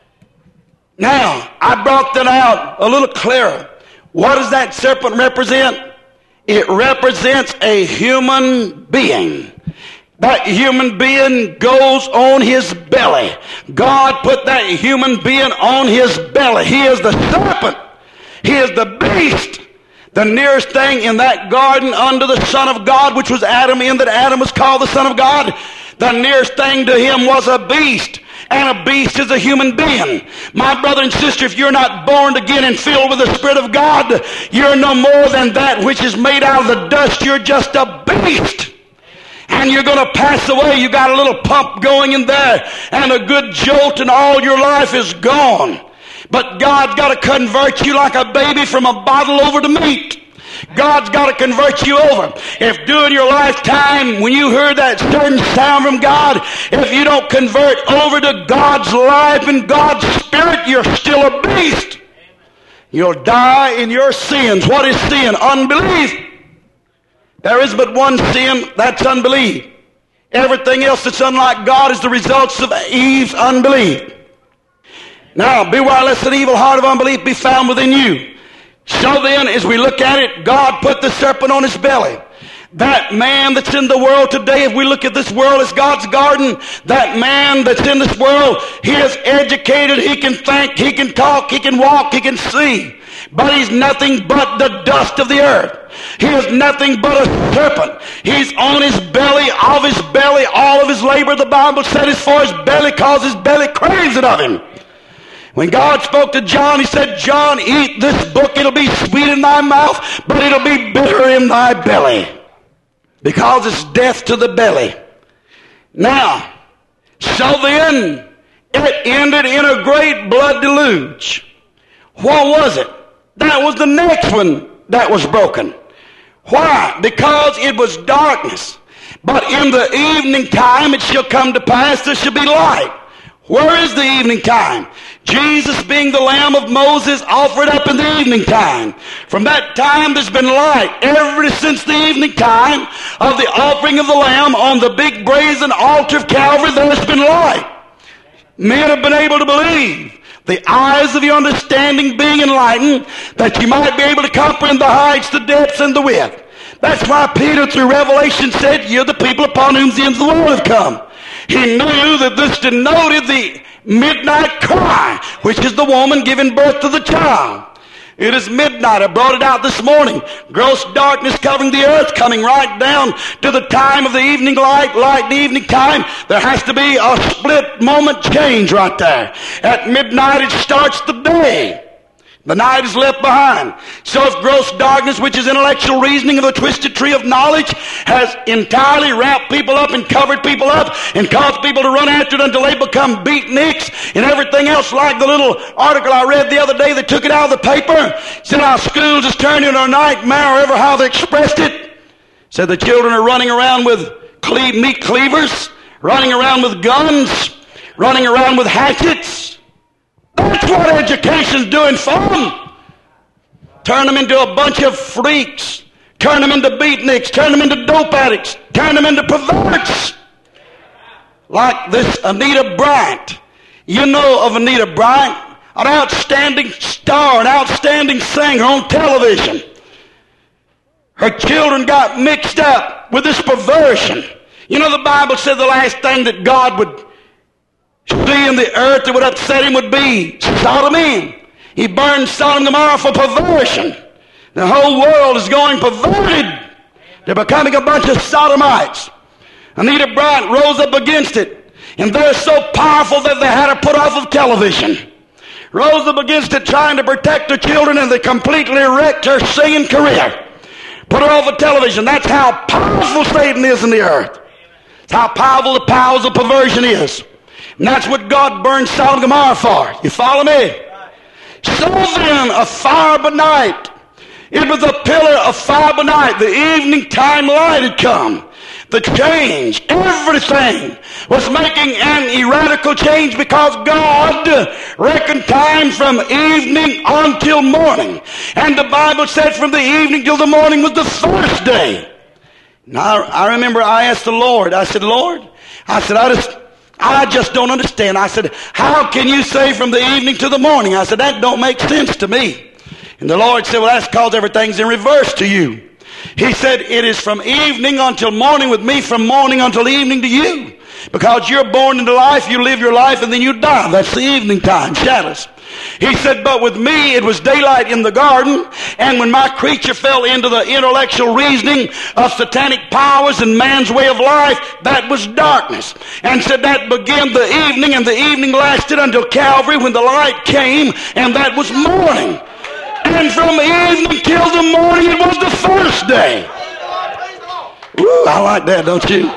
Now, I brought that out a little clearer. What does that serpent represent? It represents a human being. That human being goes on his belly. God put that human being on his belly. He is the serpent. He is the beast. The nearest thing in that garden under the Son of God, which was Adam, in that Adam was called the Son of God, the nearest thing to him was a beast. And a beast is a human being. My brother and sister, if you're not born again and filled with the Spirit of God, you're no more than that which is made out of the dust. You're just a beast. And you're going to pass away. You got a little pump going in there and a good jolt, and all your life is gone. But God's got to convert you like a baby from a bottle over to meat. God's got to convert you over. If during your lifetime, when you heard that certain sound from God, if you don't convert over to God's life and God's Spirit, you're still a beast. You'll die in your sins. What is sin? Unbelief. There is but one sin, that's unbelief. Everything else that's unlike God is the results of Eve's unbelief. Now, beware lest an evil heart of unbelief be found within you. So then, as we look at it, God put the serpent on his belly. That man that's in the world today, if we look at this world as God's garden, that man that's in this world, he is educated, he can think, he can talk, he can walk, he can see. But he's nothing but the dust of the earth. He is nothing but a serpent. He's on his belly, of his belly, all of his labor, the Bible said, is for his belly, cause his belly craves it of him. When God spoke to John, he said, John, eat this book. It'll be sweet in thy mouth, but it'll be bitter in thy belly. Because it's death to the belly. Now, so then, it ended in a great blood deluge. What was it? That was the next one that was broken. Why? Because it was darkness. But in the evening time it shall come to pass there shall be light. Where is the evening time? Jesus, being the Lamb of Moses, offered up in the evening time. From that time there's been light. Ever since the evening time of the offering of the Lamb on the big brazen altar of Calvary, there's been light. Men have been able to believe. The eyes of your understanding being enlightened, that you might be able to comprehend the heights, the depths, and the width. That's why Peter, through Revelation, said, you're the people upon whom the ends of the world have come. He knew that this denoted the midnight cry, which is the woman giving birth to the child. It is midnight. I brought it out this morning. Gross darkness covering the earth, coming right down to the time of the evening light in the evening time. There has to be a split moment change right there. At midnight it starts the day. The night is left behind. So if gross darkness, which is intellectual reasoning of the twisted tree of knowledge, has entirely wrapped people up and covered people up and caused people to run after it until they become beatniks and everything else, like the little article I read the other day, they took it out of the paper, said our schools has turned into a nightmare, or ever how they expressed it. Said the children are running around with meat cleavers, running around with guns, running around with hatchets. That's what education's doing for them. Turn them into a bunch of freaks. Turn them into beatniks. Turn them into dope addicts. Turn them into perverts. Like this Anita Bryant. You know of Anita Bryant, an outstanding star, an outstanding singer on television. Her children got mixed up with this perversion. You know, the Bible said the last thing that God would see in the earth that would upset him would be sodomy. He burned Sodom and Gomorrah for perversion. The whole world is going perverted. They're becoming a bunch of sodomites. Anita Bryant rose up against it, and they're so powerful that they had her put off of television. Rose up against it, trying to protect her children, and they completely wrecked her singing career. Put her off of television. That's how powerful Satan is in the earth. It's how powerful the powers of perversion is. And that's what God burned Sodom and Gomorrah for. You follow me? So then, a fire by night. It was a pillar of fire by night. The evening time light had come. The change, everything was making an radical change because God reckoned time from evening until morning. And the Bible said from the evening till the morning was the first day. Now, I remember I asked the Lord, I said, Lord, I just don't understand. I said, how can you say from the evening to the morning? I said, that don't make sense to me. And the Lord said, well, that's because everything's in reverse to you. He said, it is from evening until morning with me, from morning until evening to you. Because you're born into life, you live your life, and then you die. That's the evening time, shadows. He said, but with me it was daylight in the garden, and when my creature fell into the intellectual reasoning of satanic powers and man's way of life, that was darkness. And said that began the evening, and the evening lasted until Calvary when the light came, and that was morning. And from evening till the morning, it was the first day. Woo, I like that, don't you?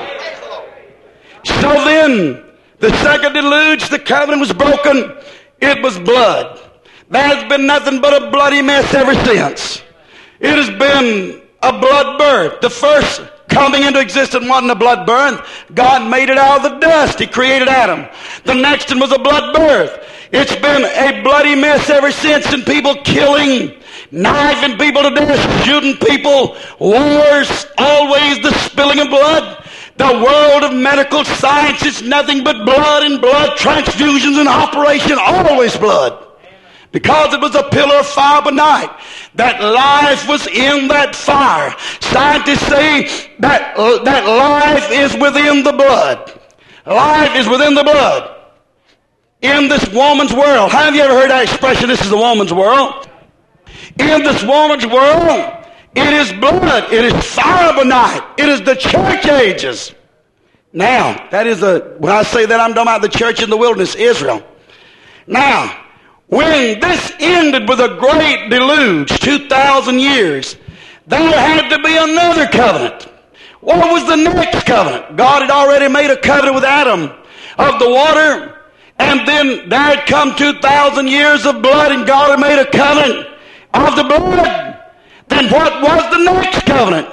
So then, the second deluge, the covenant was broken. It was blood. There's been nothing but a bloody mess ever since. It has been a blood birth. The first coming into existence wasn't a blood birth. God made it out of the dust. He created Adam. The next one was a blood birth. It's been a bloody mess ever since, and people killing, knifing people to death, shooting people, wars, always the spilling of blood. The world of medical science is nothing but blood and blood transfusions and operation, always blood. Because it was a pillar of fire by night. That life was in that fire. Scientists say that life is within the blood. Life is within the blood. In this woman's world. Have you ever heard that expression, this is the woman's world? In this woman's world, it is blood. It is fire by night. It is the church ages. Now, when I say that, I'm talking about the church in the wilderness, Israel. Now, when this ended with a great deluge, 2,000 years, there had to be another covenant. What was the next covenant? God had already made a covenant with Adam of the water, and then there had come 2,000 years of blood, and God had made a covenant of the blood. Then what was the next covenant?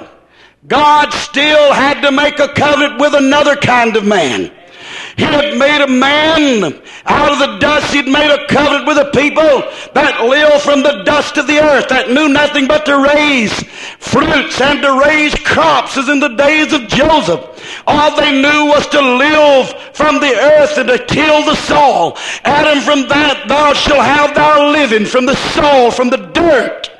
God still had to make a covenant with another kind of man. He had made a man out of the dust. He'd made a covenant with a people that lived from the dust of the earth, that knew nothing but to raise fruits and to raise crops as in the days of Joseph. All they knew was to live from the earth and to till the soil. Adam, from that thou shalt have thy living, from the soil, from the dirt.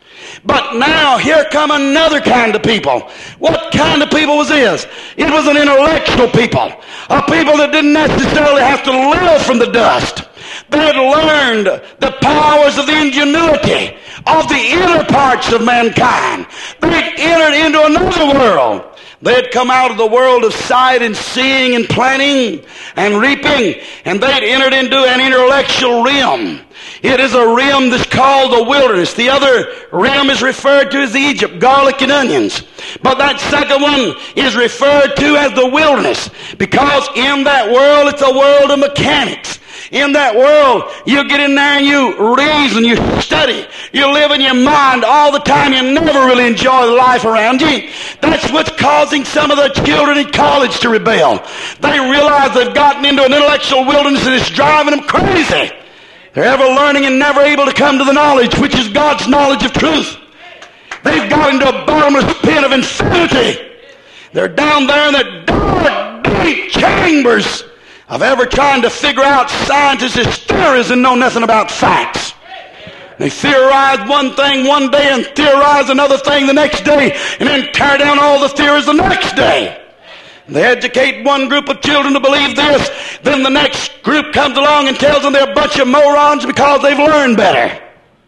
But now, here come another kind of people. What kind of people was this? It was an intellectual people. A people that didn't necessarily have to live from the dust. They had learned the powers of the ingenuity of the inner parts of mankind. They had entered into another world. They had come out of the world of sight and seeing and planting and reaping, and they had entered into an intellectual realm. It is a realm that's called the wilderness. The other realm is referred to as Egypt, garlic and onions. But that second one is referred to as the wilderness, because in that world, it's a world of mechanics. In that world, you get in there and you reason, you study, you live in your mind all the time. You never really enjoy the life around you. That's what's causing some of the children in college to rebel. They realize they've gotten into an intellectual wilderness and it's driving them crazy. They're ever learning and never able to come to the knowledge, which is God's knowledge of truth. They've got into a bottomless pit of infinity. They're down there in the dark, deep chambers of ever trying to figure out scientists' theories and know nothing about facts. They theorize one thing one day and theorize another thing the next day, and then tear down all the theories the next day. They educate one group of children to believe this, then the next group comes along and tells them they're a bunch of morons because they've learned better.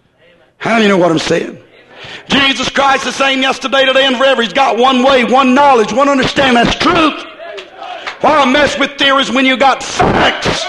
How do you know what I'm saying? Jesus Christ the same yesterday, today, and forever. He's got one way, one knowledge, one understanding. That's truth. Why mess with theories when you got facts?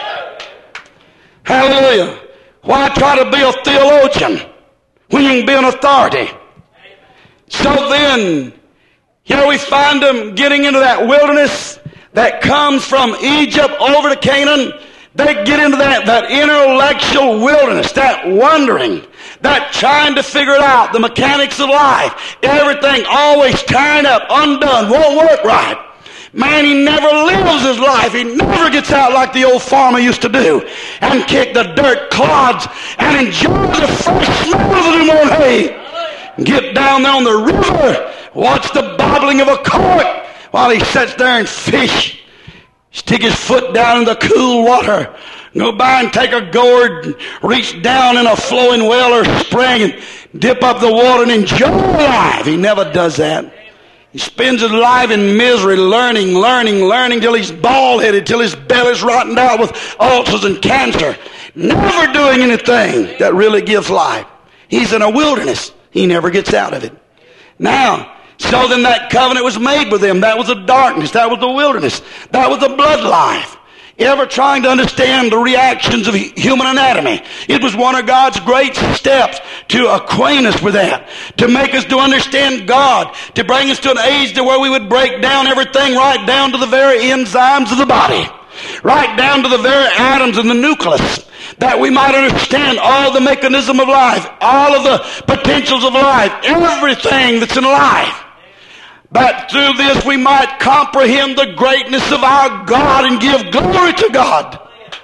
Hallelujah. Why try to be a theologian when you can be an authority? So then, here we find them getting into that wilderness. that comes from Egypt over to Canaan, they get into that intellectual wilderness, that wondering, that trying to figure it out, the mechanics of life, everything always tying up, undone, won't work right. Man, he never lives his life. He never gets out like the old farmer used to do and kick the dirt clods and enjoy the fresh smell of the new hay. Get down there on the river, watch the bobbling of a cork while he sits there and fish. Stick his foot down in the cool water. Go by and take a gourd, reach down in a flowing well or spring and dip up the water and enjoy life. He never does that. He spends his life in misery, learning till he's bald-headed, till his belly's rotting out with ulcers and cancer. Never doing anything that really gives life. He's in a wilderness. He never gets out of it. Now, so then that covenant was made with them. That was the darkness. That was the wilderness. That was the blood life. Ever trying to understand the reactions of human anatomy. It was one of God's great steps to acquaint us with that, to make us to understand God, to bring us to an age to where we would break down everything right down to the very enzymes of the body, right down to the very atoms in the nucleus, that we might understand all the mechanism of life, all of the potentials of life, everything that's in life. That through this we might comprehend the greatness of our God and give glory to God.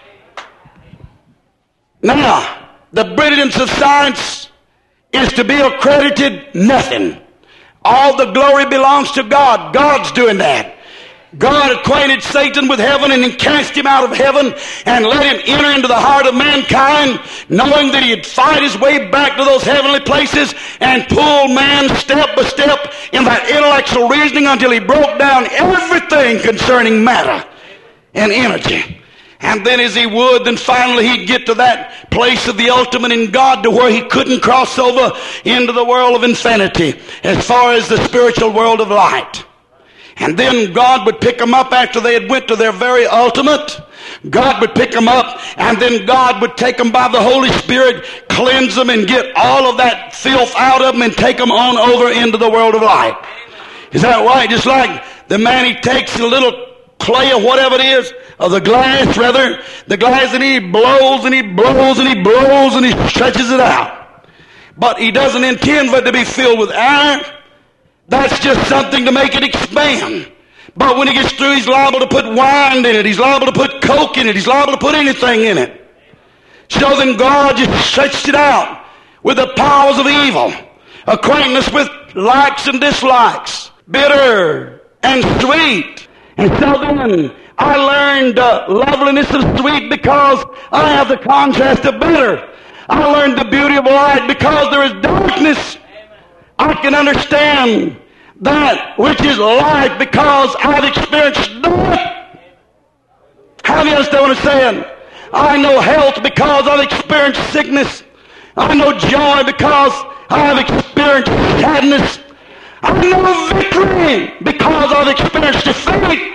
Now, the brilliance of science is to be accredited nothing. All the glory belongs to God. God's doing that. God acquainted Satan with heaven and then cast him out of heaven and let him enter into the heart of mankind, knowing that he'd fight his way back to those heavenly places and pull man step by step in that intellectual reasoning until he broke down everything concerning matter and energy. And then as he would, then finally he'd get to that place of the ultimate in God to where he couldn't cross over into the world of infinity as far as the spiritual world of light. And then God would pick them up after they had went to their very ultimate. God would pick them up, and then God would take them by the Holy Spirit, cleanse them, and get all of that filth out of them and take them on over into the world of light. Is that right? Just like the man, he takes a little clay or whatever it is, or the glass rather, the glass, and he blows and he blows and he blows and he stretches it out. But he doesn't intend for it to be filled with air. That's just something to make it expand. But when he gets through, he's liable to put wine in it. He's liable to put coke in it. He's liable to put anything in it. So then God just stretched it out with the powers of evil, acquainting us with likes and dislikes, bitter and sweet. And so then I learned loveliness of sweet because I have the contrast of bitter. I learned the beauty of light because there is darkness. I can understand that which is light because I've experienced dark. How do you understand what I'm saying? I know health because I've experienced sickness. I know joy because I've experienced sadness. I know victory because I've experienced defeat.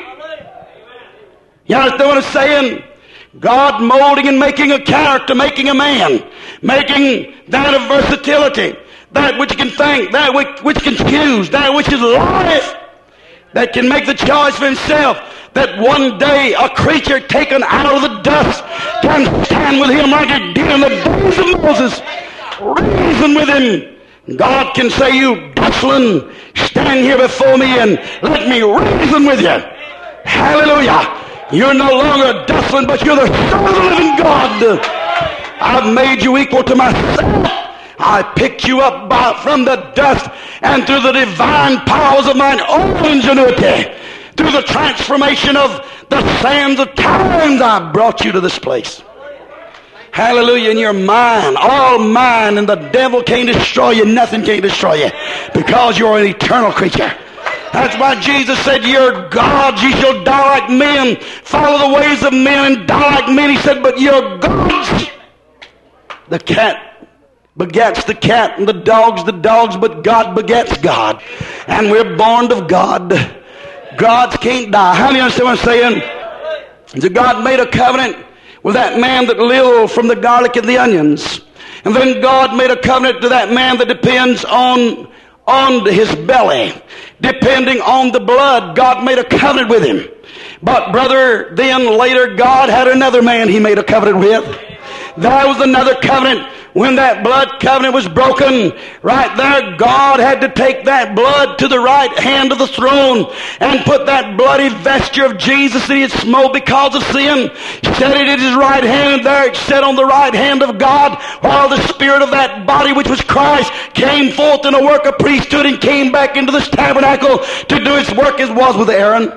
You understand what I'm saying? God molding and making a character, making a man, making that of versatility. That which can think, that which can choose, that which is life, that can make the choice for himself, that one day a creature taken out of the dust can stand with him like it did in the days of Moses, reason with him. God can say, you dustling, stand here before me and let me reason with you. Hallelujah. You're no longer a dustling, but you're the Son of the living God. I've made you equal to myself. I picked you up from the dust, and through the divine powers of mine own ingenuity, through the transformation of the sands of times, I brought you to this place. Hallelujah. And you're mine, all mine, and the devil can't destroy you. Nothing can destroy you because you're an eternal creature. That's why Jesus said, you're gods, ye shall die like men, follow the ways of men and die like men. He said, but you're gods. The cat begets the cat, and the dogs, but God begets God. And we're born of God. Gods can't die. How do you understand what I'm saying? So God made a covenant with that man that lived from the garlic and the onions. And then God made a covenant to that man that depends on his belly. Depending on the blood, God made a covenant with him. But brother, then later God had another man he made a covenant with. There was another covenant. When that blood covenant was broken, right there, God had to take that blood to the right hand of the throne and put that bloody vesture of Jesus that he had smote because of sin, set it in his right hand, and there it sat on the right hand of God, while the spirit of that body, which was Christ, came forth in a work of priesthood and came back into this tabernacle to do its work as was with Aaron.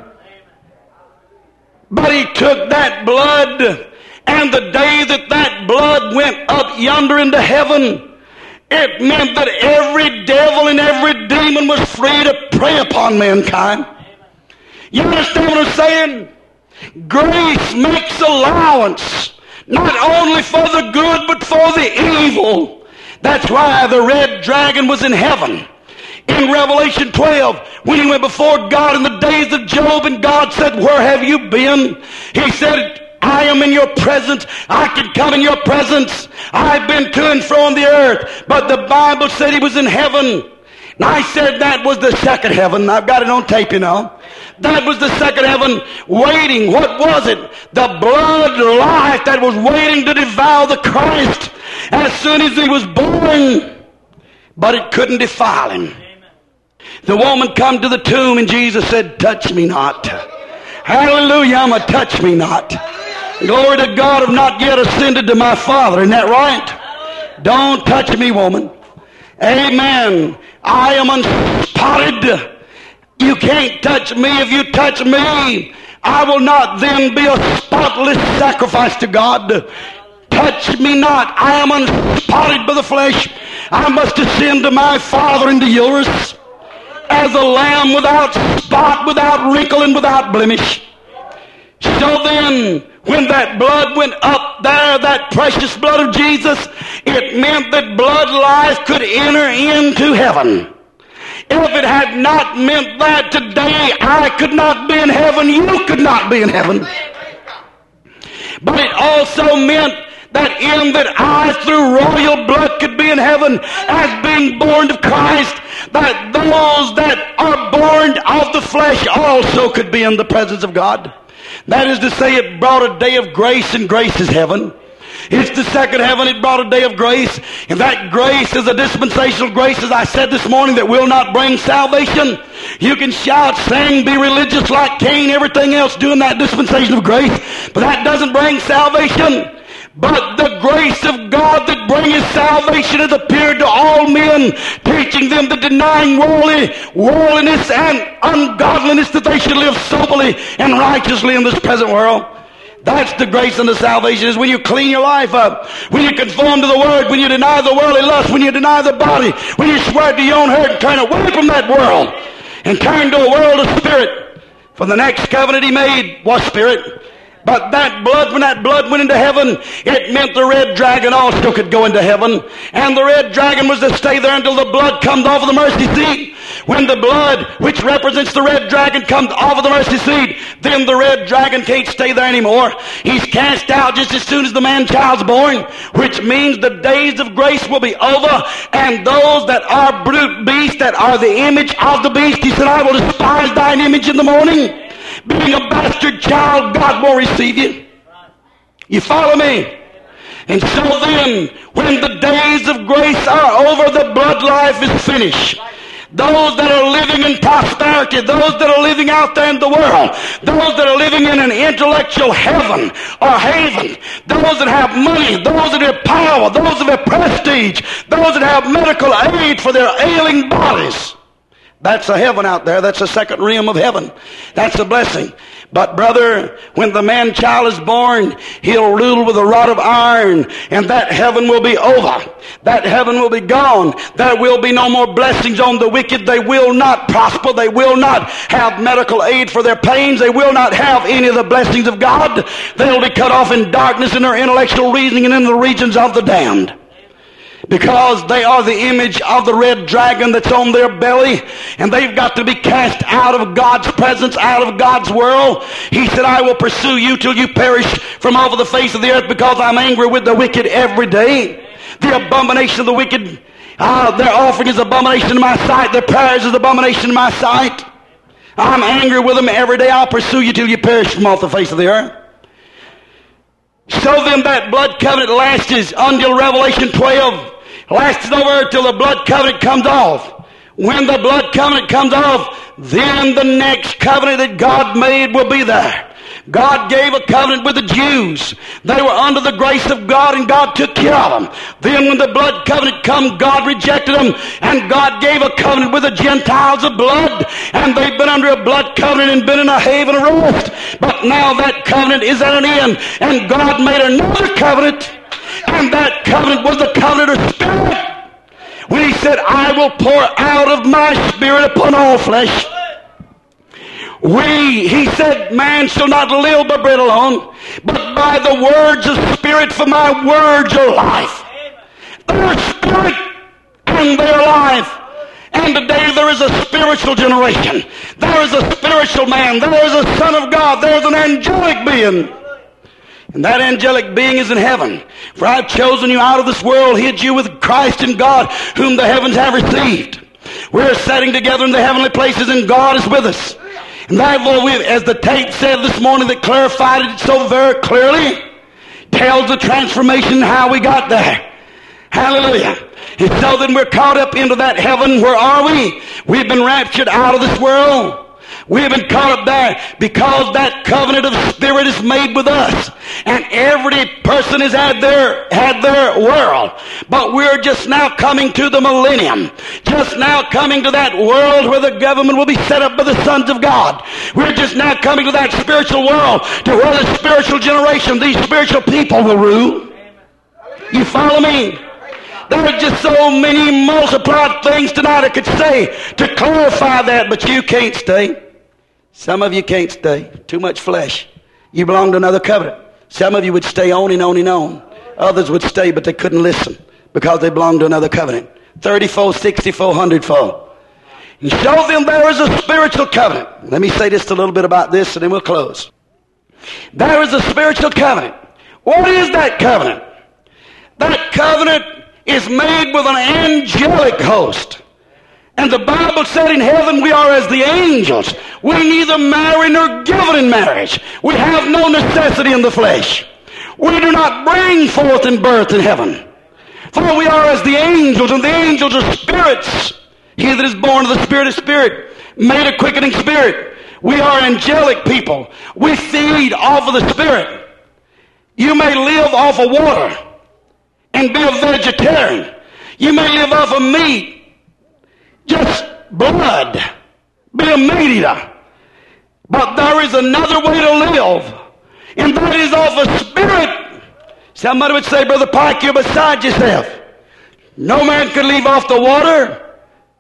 But he took that blood, and the day that that blood went up yonder into heaven, it meant that every devil and every demon was free to prey upon mankind. You understand what I'm saying? Grace makes allowance, not only for the good, but for the evil. That's why the red dragon was in heaven. In Revelation 12, when he went before God in the days of Job, and God said, "Where have you been?" He said, "I am in your presence. I can come in your presence. I've been to and fro on the earth." But the Bible said he was in heaven. And I said that was the second heaven. I've got it on tape, you know. That was the second heaven waiting. What was it? The blood life that was waiting to devour the Christ as soon as he was born. But it couldn't defile him. The woman come to the tomb and Jesus said, "Touch me not." Hallelujah, I'm a touch me not. Glory to God, I've not yet ascended to my Father. Isn't that right? Don't touch me, woman. Amen. I am unspotted. You can't touch me. If you touch me, I will not then be a spotless sacrifice to God. Touch me not. I am unspotted by the flesh. I must ascend to my Father and to yours as a lamb without spot, without wrinkle, and without blemish. So then, when that blood went up there, that precious blood of Jesus, it meant that blood life could enter into heaven. If it had not meant that today, I could not be in heaven, you could not be in heaven. But it also meant that in that I, through royal blood, could be in heaven as being born of Christ, that those that are born of the flesh also could be in the presence of God. That is to say, it brought a day of grace, and grace is heaven. It's the second heaven. It brought a day of grace, and that grace is a dispensational grace, as I said this morning, that will not bring salvation. You can shout, sing, be religious like Cain, everything else doing that dispensation of grace, but that doesn't bring salvation. But the grace of God that bringeth salvation hath appeared to all men, teaching them that denying worldliness and ungodliness, that they should live soberly and righteously in this present world. That's the grace and the salvation, is when you clean your life up, when you conform to the Word, when you deny the worldly lust, when you deny the body, when you swear to your own hurt and turn away from that world and turn to a world of spirit. For the next covenant he made was spirit. But that blood, when that blood went into heaven, it meant the red dragon also could go into heaven. And the red dragon was to stay there until the blood comes off of the mercy seat. When the blood, which represents the red dragon, comes off of the mercy seat, then the red dragon can't stay there anymore. He's cast out just as soon as the man-child's born, which means the days of grace will be over, and those that are brute beasts, that are the image of the beast, he said, "I will despise thine image in the morning." Being a bastard child, God will receive you. You follow me? And so then, when the days of grace are over, the blood life is finished. Those that are living in prosperity, those that are living out there in the world, those that are living in an intellectual heaven or haven, those that have money, those that have power, those that have prestige, those that have medical aid for their ailing bodies. That's a heaven out there. That's a second realm of heaven. That's a blessing. But brother, when the man-child is born, he'll rule with a rod of iron, and that heaven will be over. That heaven will be gone. There will be no more blessings on the wicked. They will not prosper. They will not have medical aid for their pains. They will not have any of the blessings of God. They'll be cut off in darkness in their intellectual reasoning and in the regions of the damned. Because they are the image of the red dragon that's on their belly, and they've got to be cast out of God's presence, out of God's world. He said, "I will pursue you till you perish from over the face of the earth, because I'm angry with the wicked every day." The abomination of the wicked, their offering is abomination in my sight. Their prayers is abomination in my sight. I'm angry with them every day. I'll pursue you till you perish from off the face of the earth. So then that blood covenant lasted until Revelation 12. Lasted over till the blood covenant comes off. When the blood covenant comes off, then the next covenant that God made will be there. God gave a covenant with the Jews. They were under the grace of God, and God took care of them. Then when the blood covenant come, God rejected them, and God gave a covenant with the Gentiles of blood, and they've been under a blood covenant and been in a haven of rest. But now that covenant is at an end, and God made another covenant, and that covenant was the covenant of spirit. When he said, I will pour out of my spirit upon all flesh. He said, man shall not live by bread alone, but by the words of spirit, for my words are life. They're spirit and they're life. And today there is a spiritual generation. There is a spiritual man. There is a son of God. There is an angelic being. And that angelic being is in heaven. For I've chosen you out of this world, hid you with Christ in God, whom the heavens have received. We're sitting together in the heavenly places, and God is with us. And therefore, as the tape said this morning that clarified it so very clearly, tells the transformation how we got there. Hallelujah. And so then we're caught up into that heaven. Where are we? We've been raptured out of this world. We've been caught up there because that covenant of spirit is made with us. And every person has had their world. But we're just now coming to the millennium. Just now coming to that world where the government will be set up by the sons of God. We're just now coming to that spiritual world, to where the spiritual generation, these spiritual people will rule. You follow me? There are just so many multiplied things tonight I could say to clarify that, but you can't stay. Some of you can't stay. Too much flesh. You belong to another covenant. Some of you would stay on and on and on. Others would stay, but they couldn't listen because they belonged to another covenant. 30-fold, 60-fold, 100-fold. And so then there is a spiritual covenant. Let me say just a little bit about this and then we'll close. There is a spiritual covenant. What is that covenant? That covenant is made with an angelic host. And the Bible said in heaven we are as the angels. We neither marry nor given in marriage. We have no necessity in the flesh. We do not bring forth in birth in heaven. For we are as the angels, and the angels are spirits. He that is born of the Spirit is spirit, made a quickening spirit. We are angelic people. We feed off of the Spirit. You may live off of water and be a vegetarian. You may live off of meat. Just blood. Be a meat eater. But there is another way to live, and that is off of spirit. Somebody would say, Brother Pike, you're beside yourself. No man could leave off the water.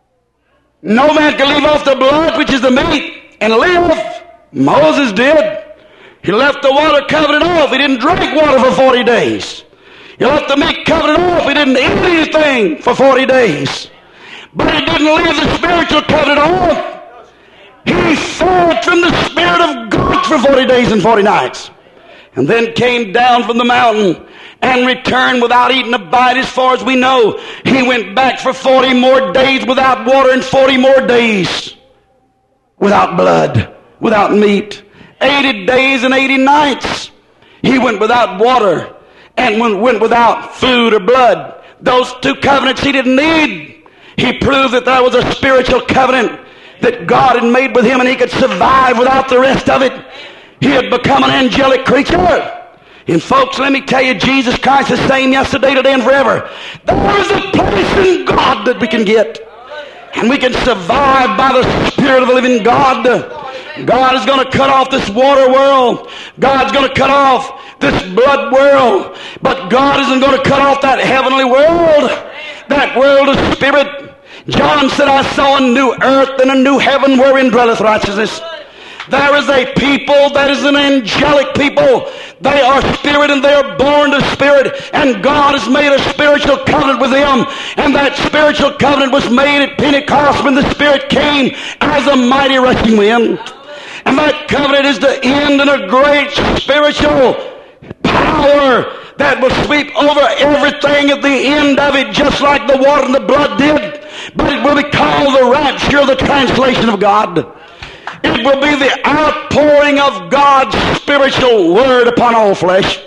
No man could leave off the blood, which is the meat, and live. Moses did. He left the water covenant off. He didn't drink water for 40 days. He left the meat covenant off. He didn't eat anything for 40 days. But he didn't leave the spiritual covenant off. He fed from the Spirit of God for 40 days and 40 nights. And then came down from the mountain and returned without eating a bite as far as we know. He went back for 40 more days without water and 40 more days without blood, without meat. 80 days and 80 nights. He went without water and went without food or blood. Those two covenants he didn't need. He proved that there was a spiritual covenant that God had made with him, and he could survive without the rest of it. He had become an angelic creature. And folks, let me tell you, Jesus Christ is the same yesterday, today, and forever. There is a place in God that we can get. And we can survive by the Spirit of the living God. God is going to cut off this water world. God's going to cut off this blood world. But God isn't going to cut off that heavenly world. That world of spirit. John said, I saw a new earth and a new heaven wherein dwelleth righteousness. There is a people that is an angelic people. They are spirit and they are born to spirit. And God has made a spiritual covenant with them. And that spiritual covenant was made at Pentecost when the Spirit came as a mighty rushing wind. And that covenant is to end in a great spiritual power that will sweep over everything at the end of it, just like the water and the blood did. But it will be called the rapture of the translation of God. It will be the outpouring of God's spiritual word upon all flesh.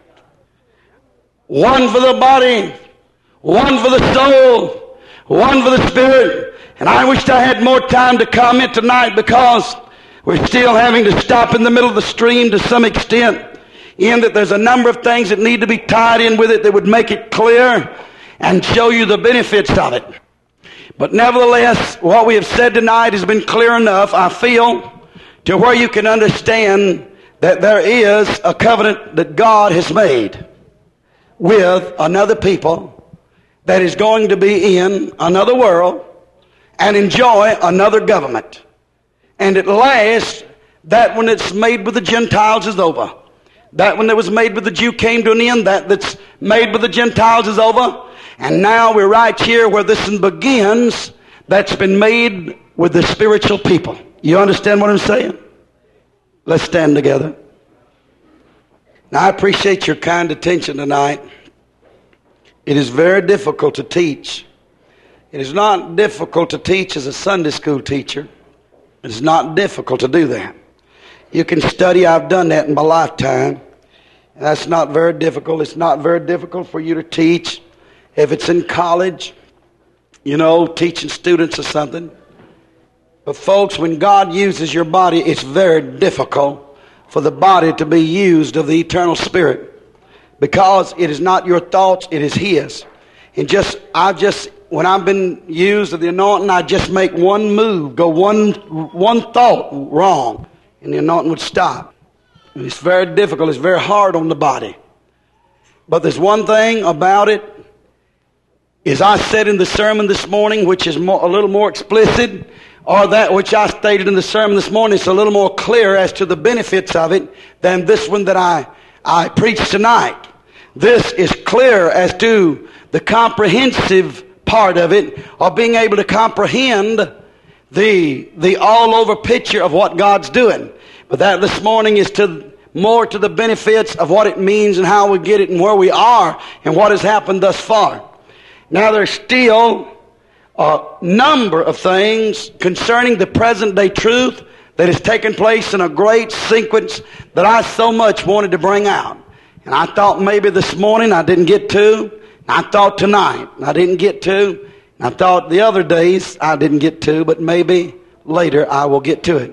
One for the body, one for the soul, one for the spirit. And I wished I had more time to comment tonight, because we're still having to stop in the middle of the stream to some extent, in that there's a number of things that need to be tied in with it that would make it clear and show you the benefits of it. But nevertheless, what we have said tonight has been clear enough, I feel, to where you can understand that there is a covenant that God has made with another people that is going to be in another world and enjoy another government. And at last, that one that's made with the Gentiles is over. That one that was made with the Jew came to an end. That that's made with the Gentiles is over. And now we're right here where this one begins, that's been made with the spiritual people. You understand what I'm saying? Let's stand together. Now, I appreciate your kind attention tonight. It is very difficult to teach. It is not difficult to teach as a Sunday school teacher. It's not difficult to do that. You can study. I've done that in my lifetime. That's not very difficult. It's not very difficult for you to teach if it's in college, teaching students or something. But folks, when God uses your body, it's very difficult for the body to be used of the eternal Spirit, because it is not your thoughts, it is His. And when I've been used of the anointing, I just make one move, go one thought wrong, and the anointing would stop. And it's very difficult. It's very hard on the body. But there's one thing about it, as I said in the sermon this morning, which is a little more explicit, or that which I stated in the sermon this morning, it's a little more clear as to the benefits of it than this one that I preached tonight. This is clear as to the comprehensive part of it, of being able to comprehend the all-over picture of what God's doing. But that this morning is more to the benefits of what it means and how we get it and where we are and what has happened thus far. Now, there's still a number of things concerning the present day truth that has taken place in a great sequence that I so much wanted to bring out. And I thought maybe this morning I didn't get to. I thought tonight I didn't get to. I thought the other days I didn't get to, but maybe later I will get to it.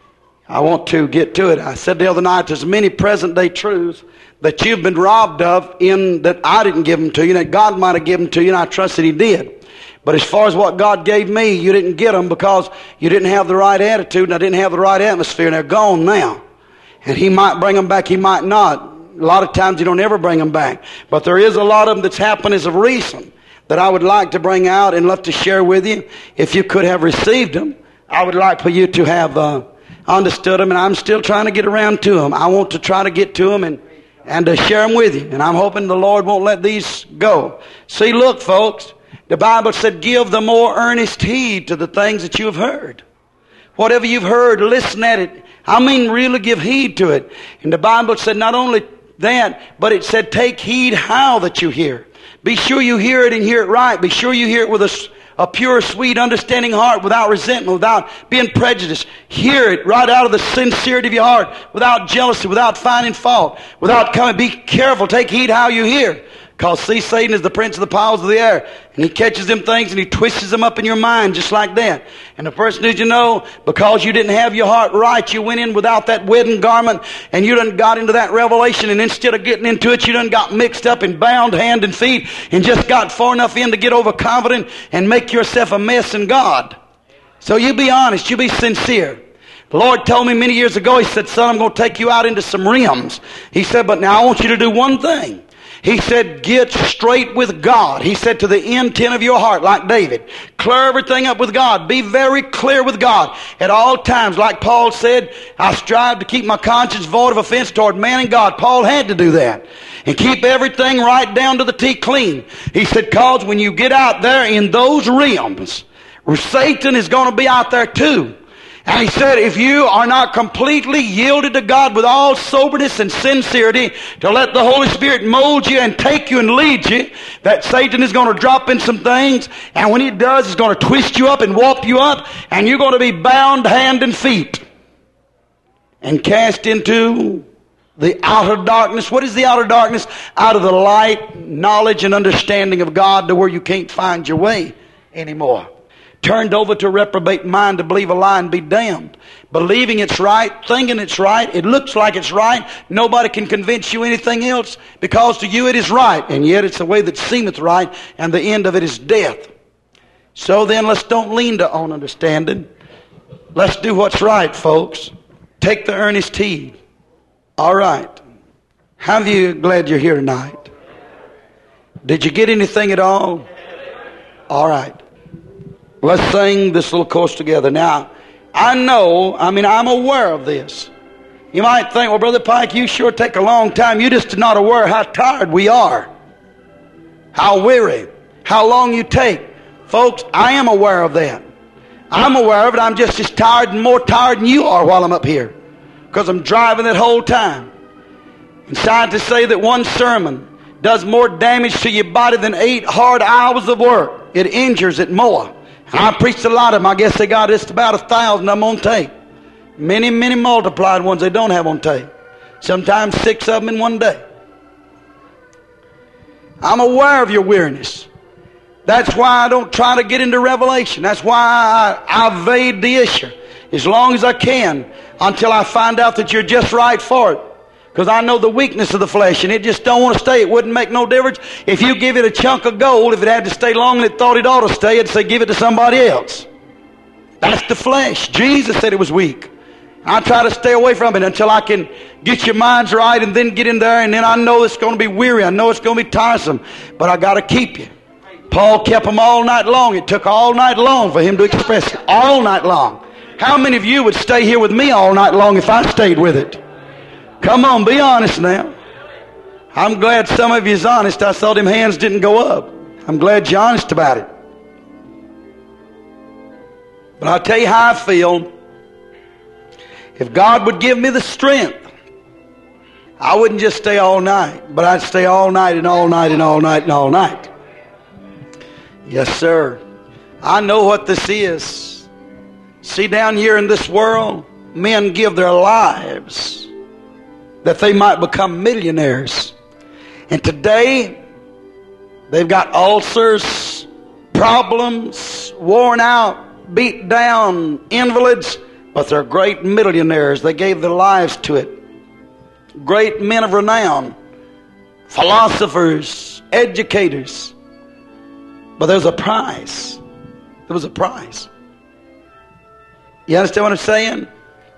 I want to get to it. I said the other night, there's many present day truths that you've been robbed of in that I didn't give them to you, that God might have given to you, and I trust that He did. But as far as what God gave me, you didn't get them because you didn't have the right attitude and I didn't have the right atmosphere, and they're gone now. And He might bring them back, He might not. A lot of times He don't ever bring them back. But there is a lot of them that's happened as of recent that I would like to bring out and love to share with you. If you could have received them, I would like for you to have understood them, and I'm still trying to get around to them. I want to try to get to them and to share them with you. And I'm hoping the Lord won't let these go. See, look, folks, the Bible said, give the more earnest heed to the things that you have heard. Whatever you've heard, listen at it. I mean, really give heed to it. And the Bible said not only that, but it said take heed how that you hear. Be sure you hear it and hear it right. Be sure you hear it with a pure, sweet, understanding heart, without resentment, without being prejudiced. Hear it right out of the sincerity of your heart, without jealousy, without finding fault, without coming. Be careful. Take heed how you hear. Because, see, Satan is the prince of the powers of the air. And he catches them things and he twists them up in your mind just like that. And the first news you know, because you didn't have your heart right, you went in without that wedding garment and you done got into that revelation, and instead of getting into it, you done got mixed up and bound hand and feet and just got far enough in to get overconfident and make yourself a mess in God. So you be honest, you be sincere. The Lord told me many years ago, He said, son, I'm going to take you out into some realms. He said, but now I want you to do one thing. He said, get straight with God. He said, to the intent of your heart, like David. Clear everything up with God. Be very clear with God at all times. Like Paul said, I strive to keep my conscience void of offense toward man and God. Paul had to do that. And keep everything right down to the T clean. He said, cause when you get out there in those realms, Satan is going to be out there too. And he said, if you are not completely yielded to God with all soberness and sincerity to let the Holy Spirit mold you and take you and lead you, that Satan is going to drop in some things, and when he does, he's going to twist you up and warp you up, and you're going to be bound hand and feet and cast into the outer darkness. What is the outer darkness? Out of the light, knowledge, and understanding of God to where you can't find your way anymore. Turned over to a reprobate mind to believe a lie and be damned. Believing it's right, thinking it's right, it looks like it's right. Nobody can convince you anything else because to you it is right. And yet it's the way that seemeth right, and the end of it is death. So then let's don't lean to own understanding. Let's do what's right, folks. Take the earnest heed. All right. How are you glad you're here tonight? Did you get anything at all? All right. Let's sing this little chorus together. Now, I'm aware of this. You might think, well, Brother Pike, you sure take a long time. You're just not aware how tired we are, how weary, how long you take. Folks, I am aware of that. I'm aware of it. I'm just as tired and more tired than you are while I'm up here because I'm driving that whole time. And scientists say that one sermon does more damage to your body than 8 hard hours of work. It injures it more. And I preached a lot of them. I guess they got just about 1,000 of them on tape. Many, many multiplied ones they don't have on tape. Sometimes 6 of them in one day. I'm aware of your weariness. That's why I don't try to get into Revelation. That's why I evade the issue as long as I can until I find out that you're just right for it. Because I know the weakness of the flesh, and it just don't want to stay. It wouldn't make no difference if you give it a chunk of gold. If it had to stay long and it thought it ought to stay, it'd say give it to somebody else. That's the flesh. Jesus said it was weak. I try to stay away from it until I can get your minds right and then get in there, and then I know it's going to be weary. I know it's going to be tiresome, but I got to keep you. Paul kept them all night long. It took all night long for him to express it. All night long. How many of you would stay here with me all night long if I stayed with it? Come on, be honest now. I'm glad some of you is honest. I saw them hands didn't go up. I'm glad you're honest about it. But I'll tell you how I feel. If God would give me the strength, I wouldn't just stay all night, but I'd stay all night and all night and all night and all night. Yes, sir. I know what this is. See, down here in this world, men give their lives that they might become millionaires. And today, they've got ulcers, problems, worn out, beat down invalids, but they're great millionaires. They gave their lives to it. Great men of renown, philosophers, educators. But there's a price. There was a price. You understand what I'm saying?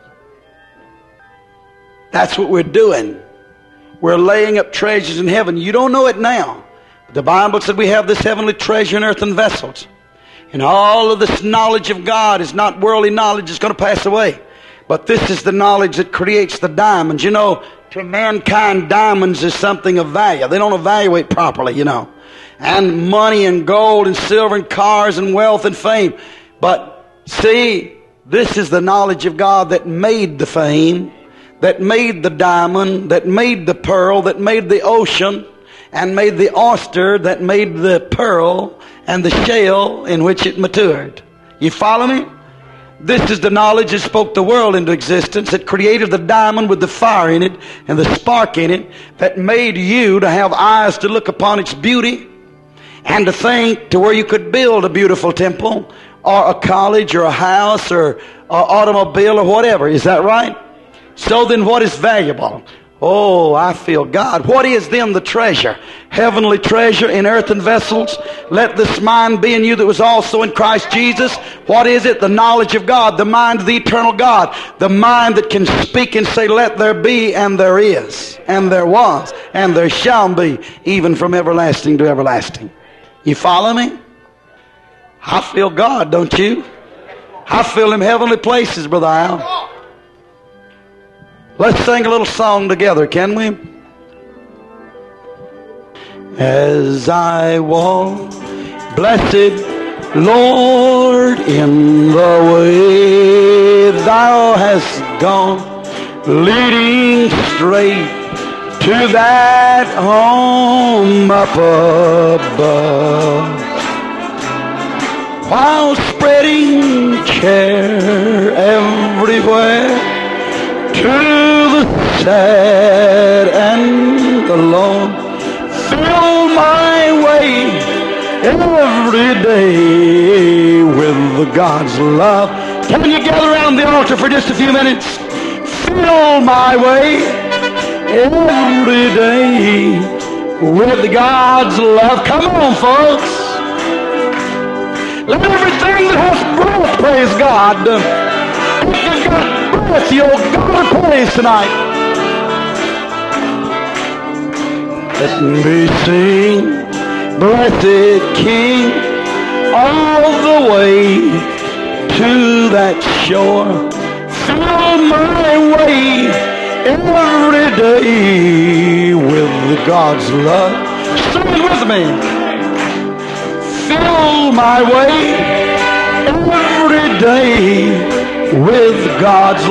That's what we're doing. We're laying up treasures in heaven. You don't know it now. But the Bible said we have this heavenly treasure in earthen vessels. And all of this knowledge of God is not worldly knowledge. It's going to pass away. But this is the knowledge that creates the diamonds. You know, to mankind, diamonds is something of value. They don't evaluate properly, you know. And money and gold and silver and cars and wealth and fame. But see, this is the knowledge of God that made the fame, that made the diamond, that made the pearl, that made the ocean, and made the oyster, that made the pearl, and the shell in which it matured. You follow me? This is the knowledge that spoke the world into existence, that created the diamond with the fire in it and the spark in it, that made you to have eyes to look upon its beauty and to think to where you could build a beautiful temple or a college or a house or an automobile or whatever. Is that right? So then what is valuable? Oh, I feel God. What is then the treasure? Heavenly treasure in earthen vessels. Let this mind be in you that was also in Christ Jesus. What is it? The knowledge of God. The mind of the eternal God. The mind that can speak and say, let there be, and there is, and there was, and there shall be, even from everlasting to everlasting. You follow me? I feel God, don't you? I feel them heavenly places, Brother Al. Let's sing a little song together, can we? As I walk, blessed Lord, in the way thou hast gone, leading straight to that home up above, while spreading cheer everywhere to the sad and the lone, fill my way every day with the God's love. Can you gather around the altar for just a few minutes? Fill my way every day with God's love. Come on, folks. Let everything that has breath praise God. If you've got breath, you'll go to praise tonight. Let me sing, blessed King, all the way to that shore. Fill my way every day with God's love. Sing it with me. Fill my way every day with God's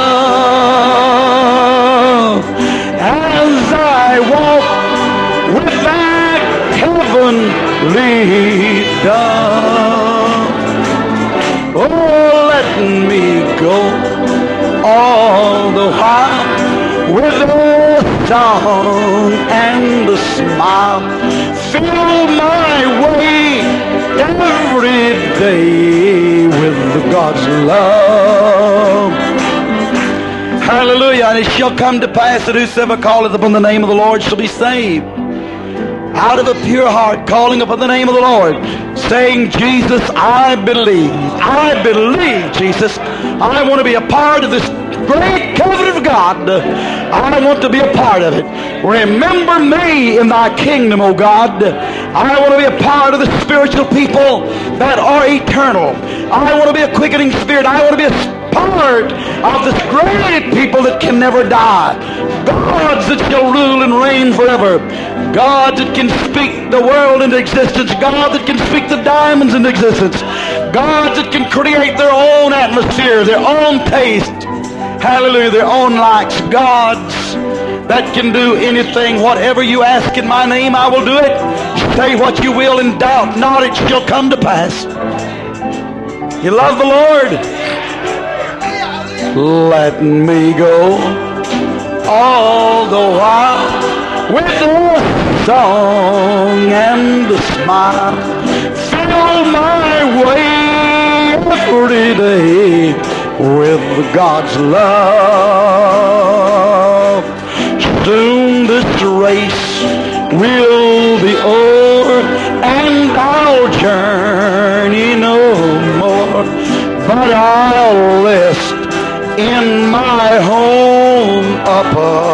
love. As I walk with that heavenly dove, oh, let me go all the while with a song and a smile. Fill my way every day with God's love. Hallelujah. And it shall come to pass that whosoever calleth upon the name of the Lord shall be saved. Out of a pure heart, calling upon the name of the Lord, saying, Jesus, I believe, Jesus. I want to be a part of this great covenant of God. I want to be a part of it. Remember me in thy kingdom, O God. I want to be a part of the spiritual people that are eternal. I want to be a quickening spirit. I want to be a part of this great people that can never die. Gods that shall rule and reign forever. God that can speak the world into existence. God that can speak the diamonds into existence. God that can create their own atmosphere, their own taste. Hallelujah, their own likes. Gods that can do anything. Whatever you ask in my name, I will do it. Say what you will and doubt not, it shall come to pass. You love the Lord? Let me go all the while with a song and a smile. Fill my way every day with God's love. Soon this race will be over and I'll journey no more, but I'll rest in my home up above.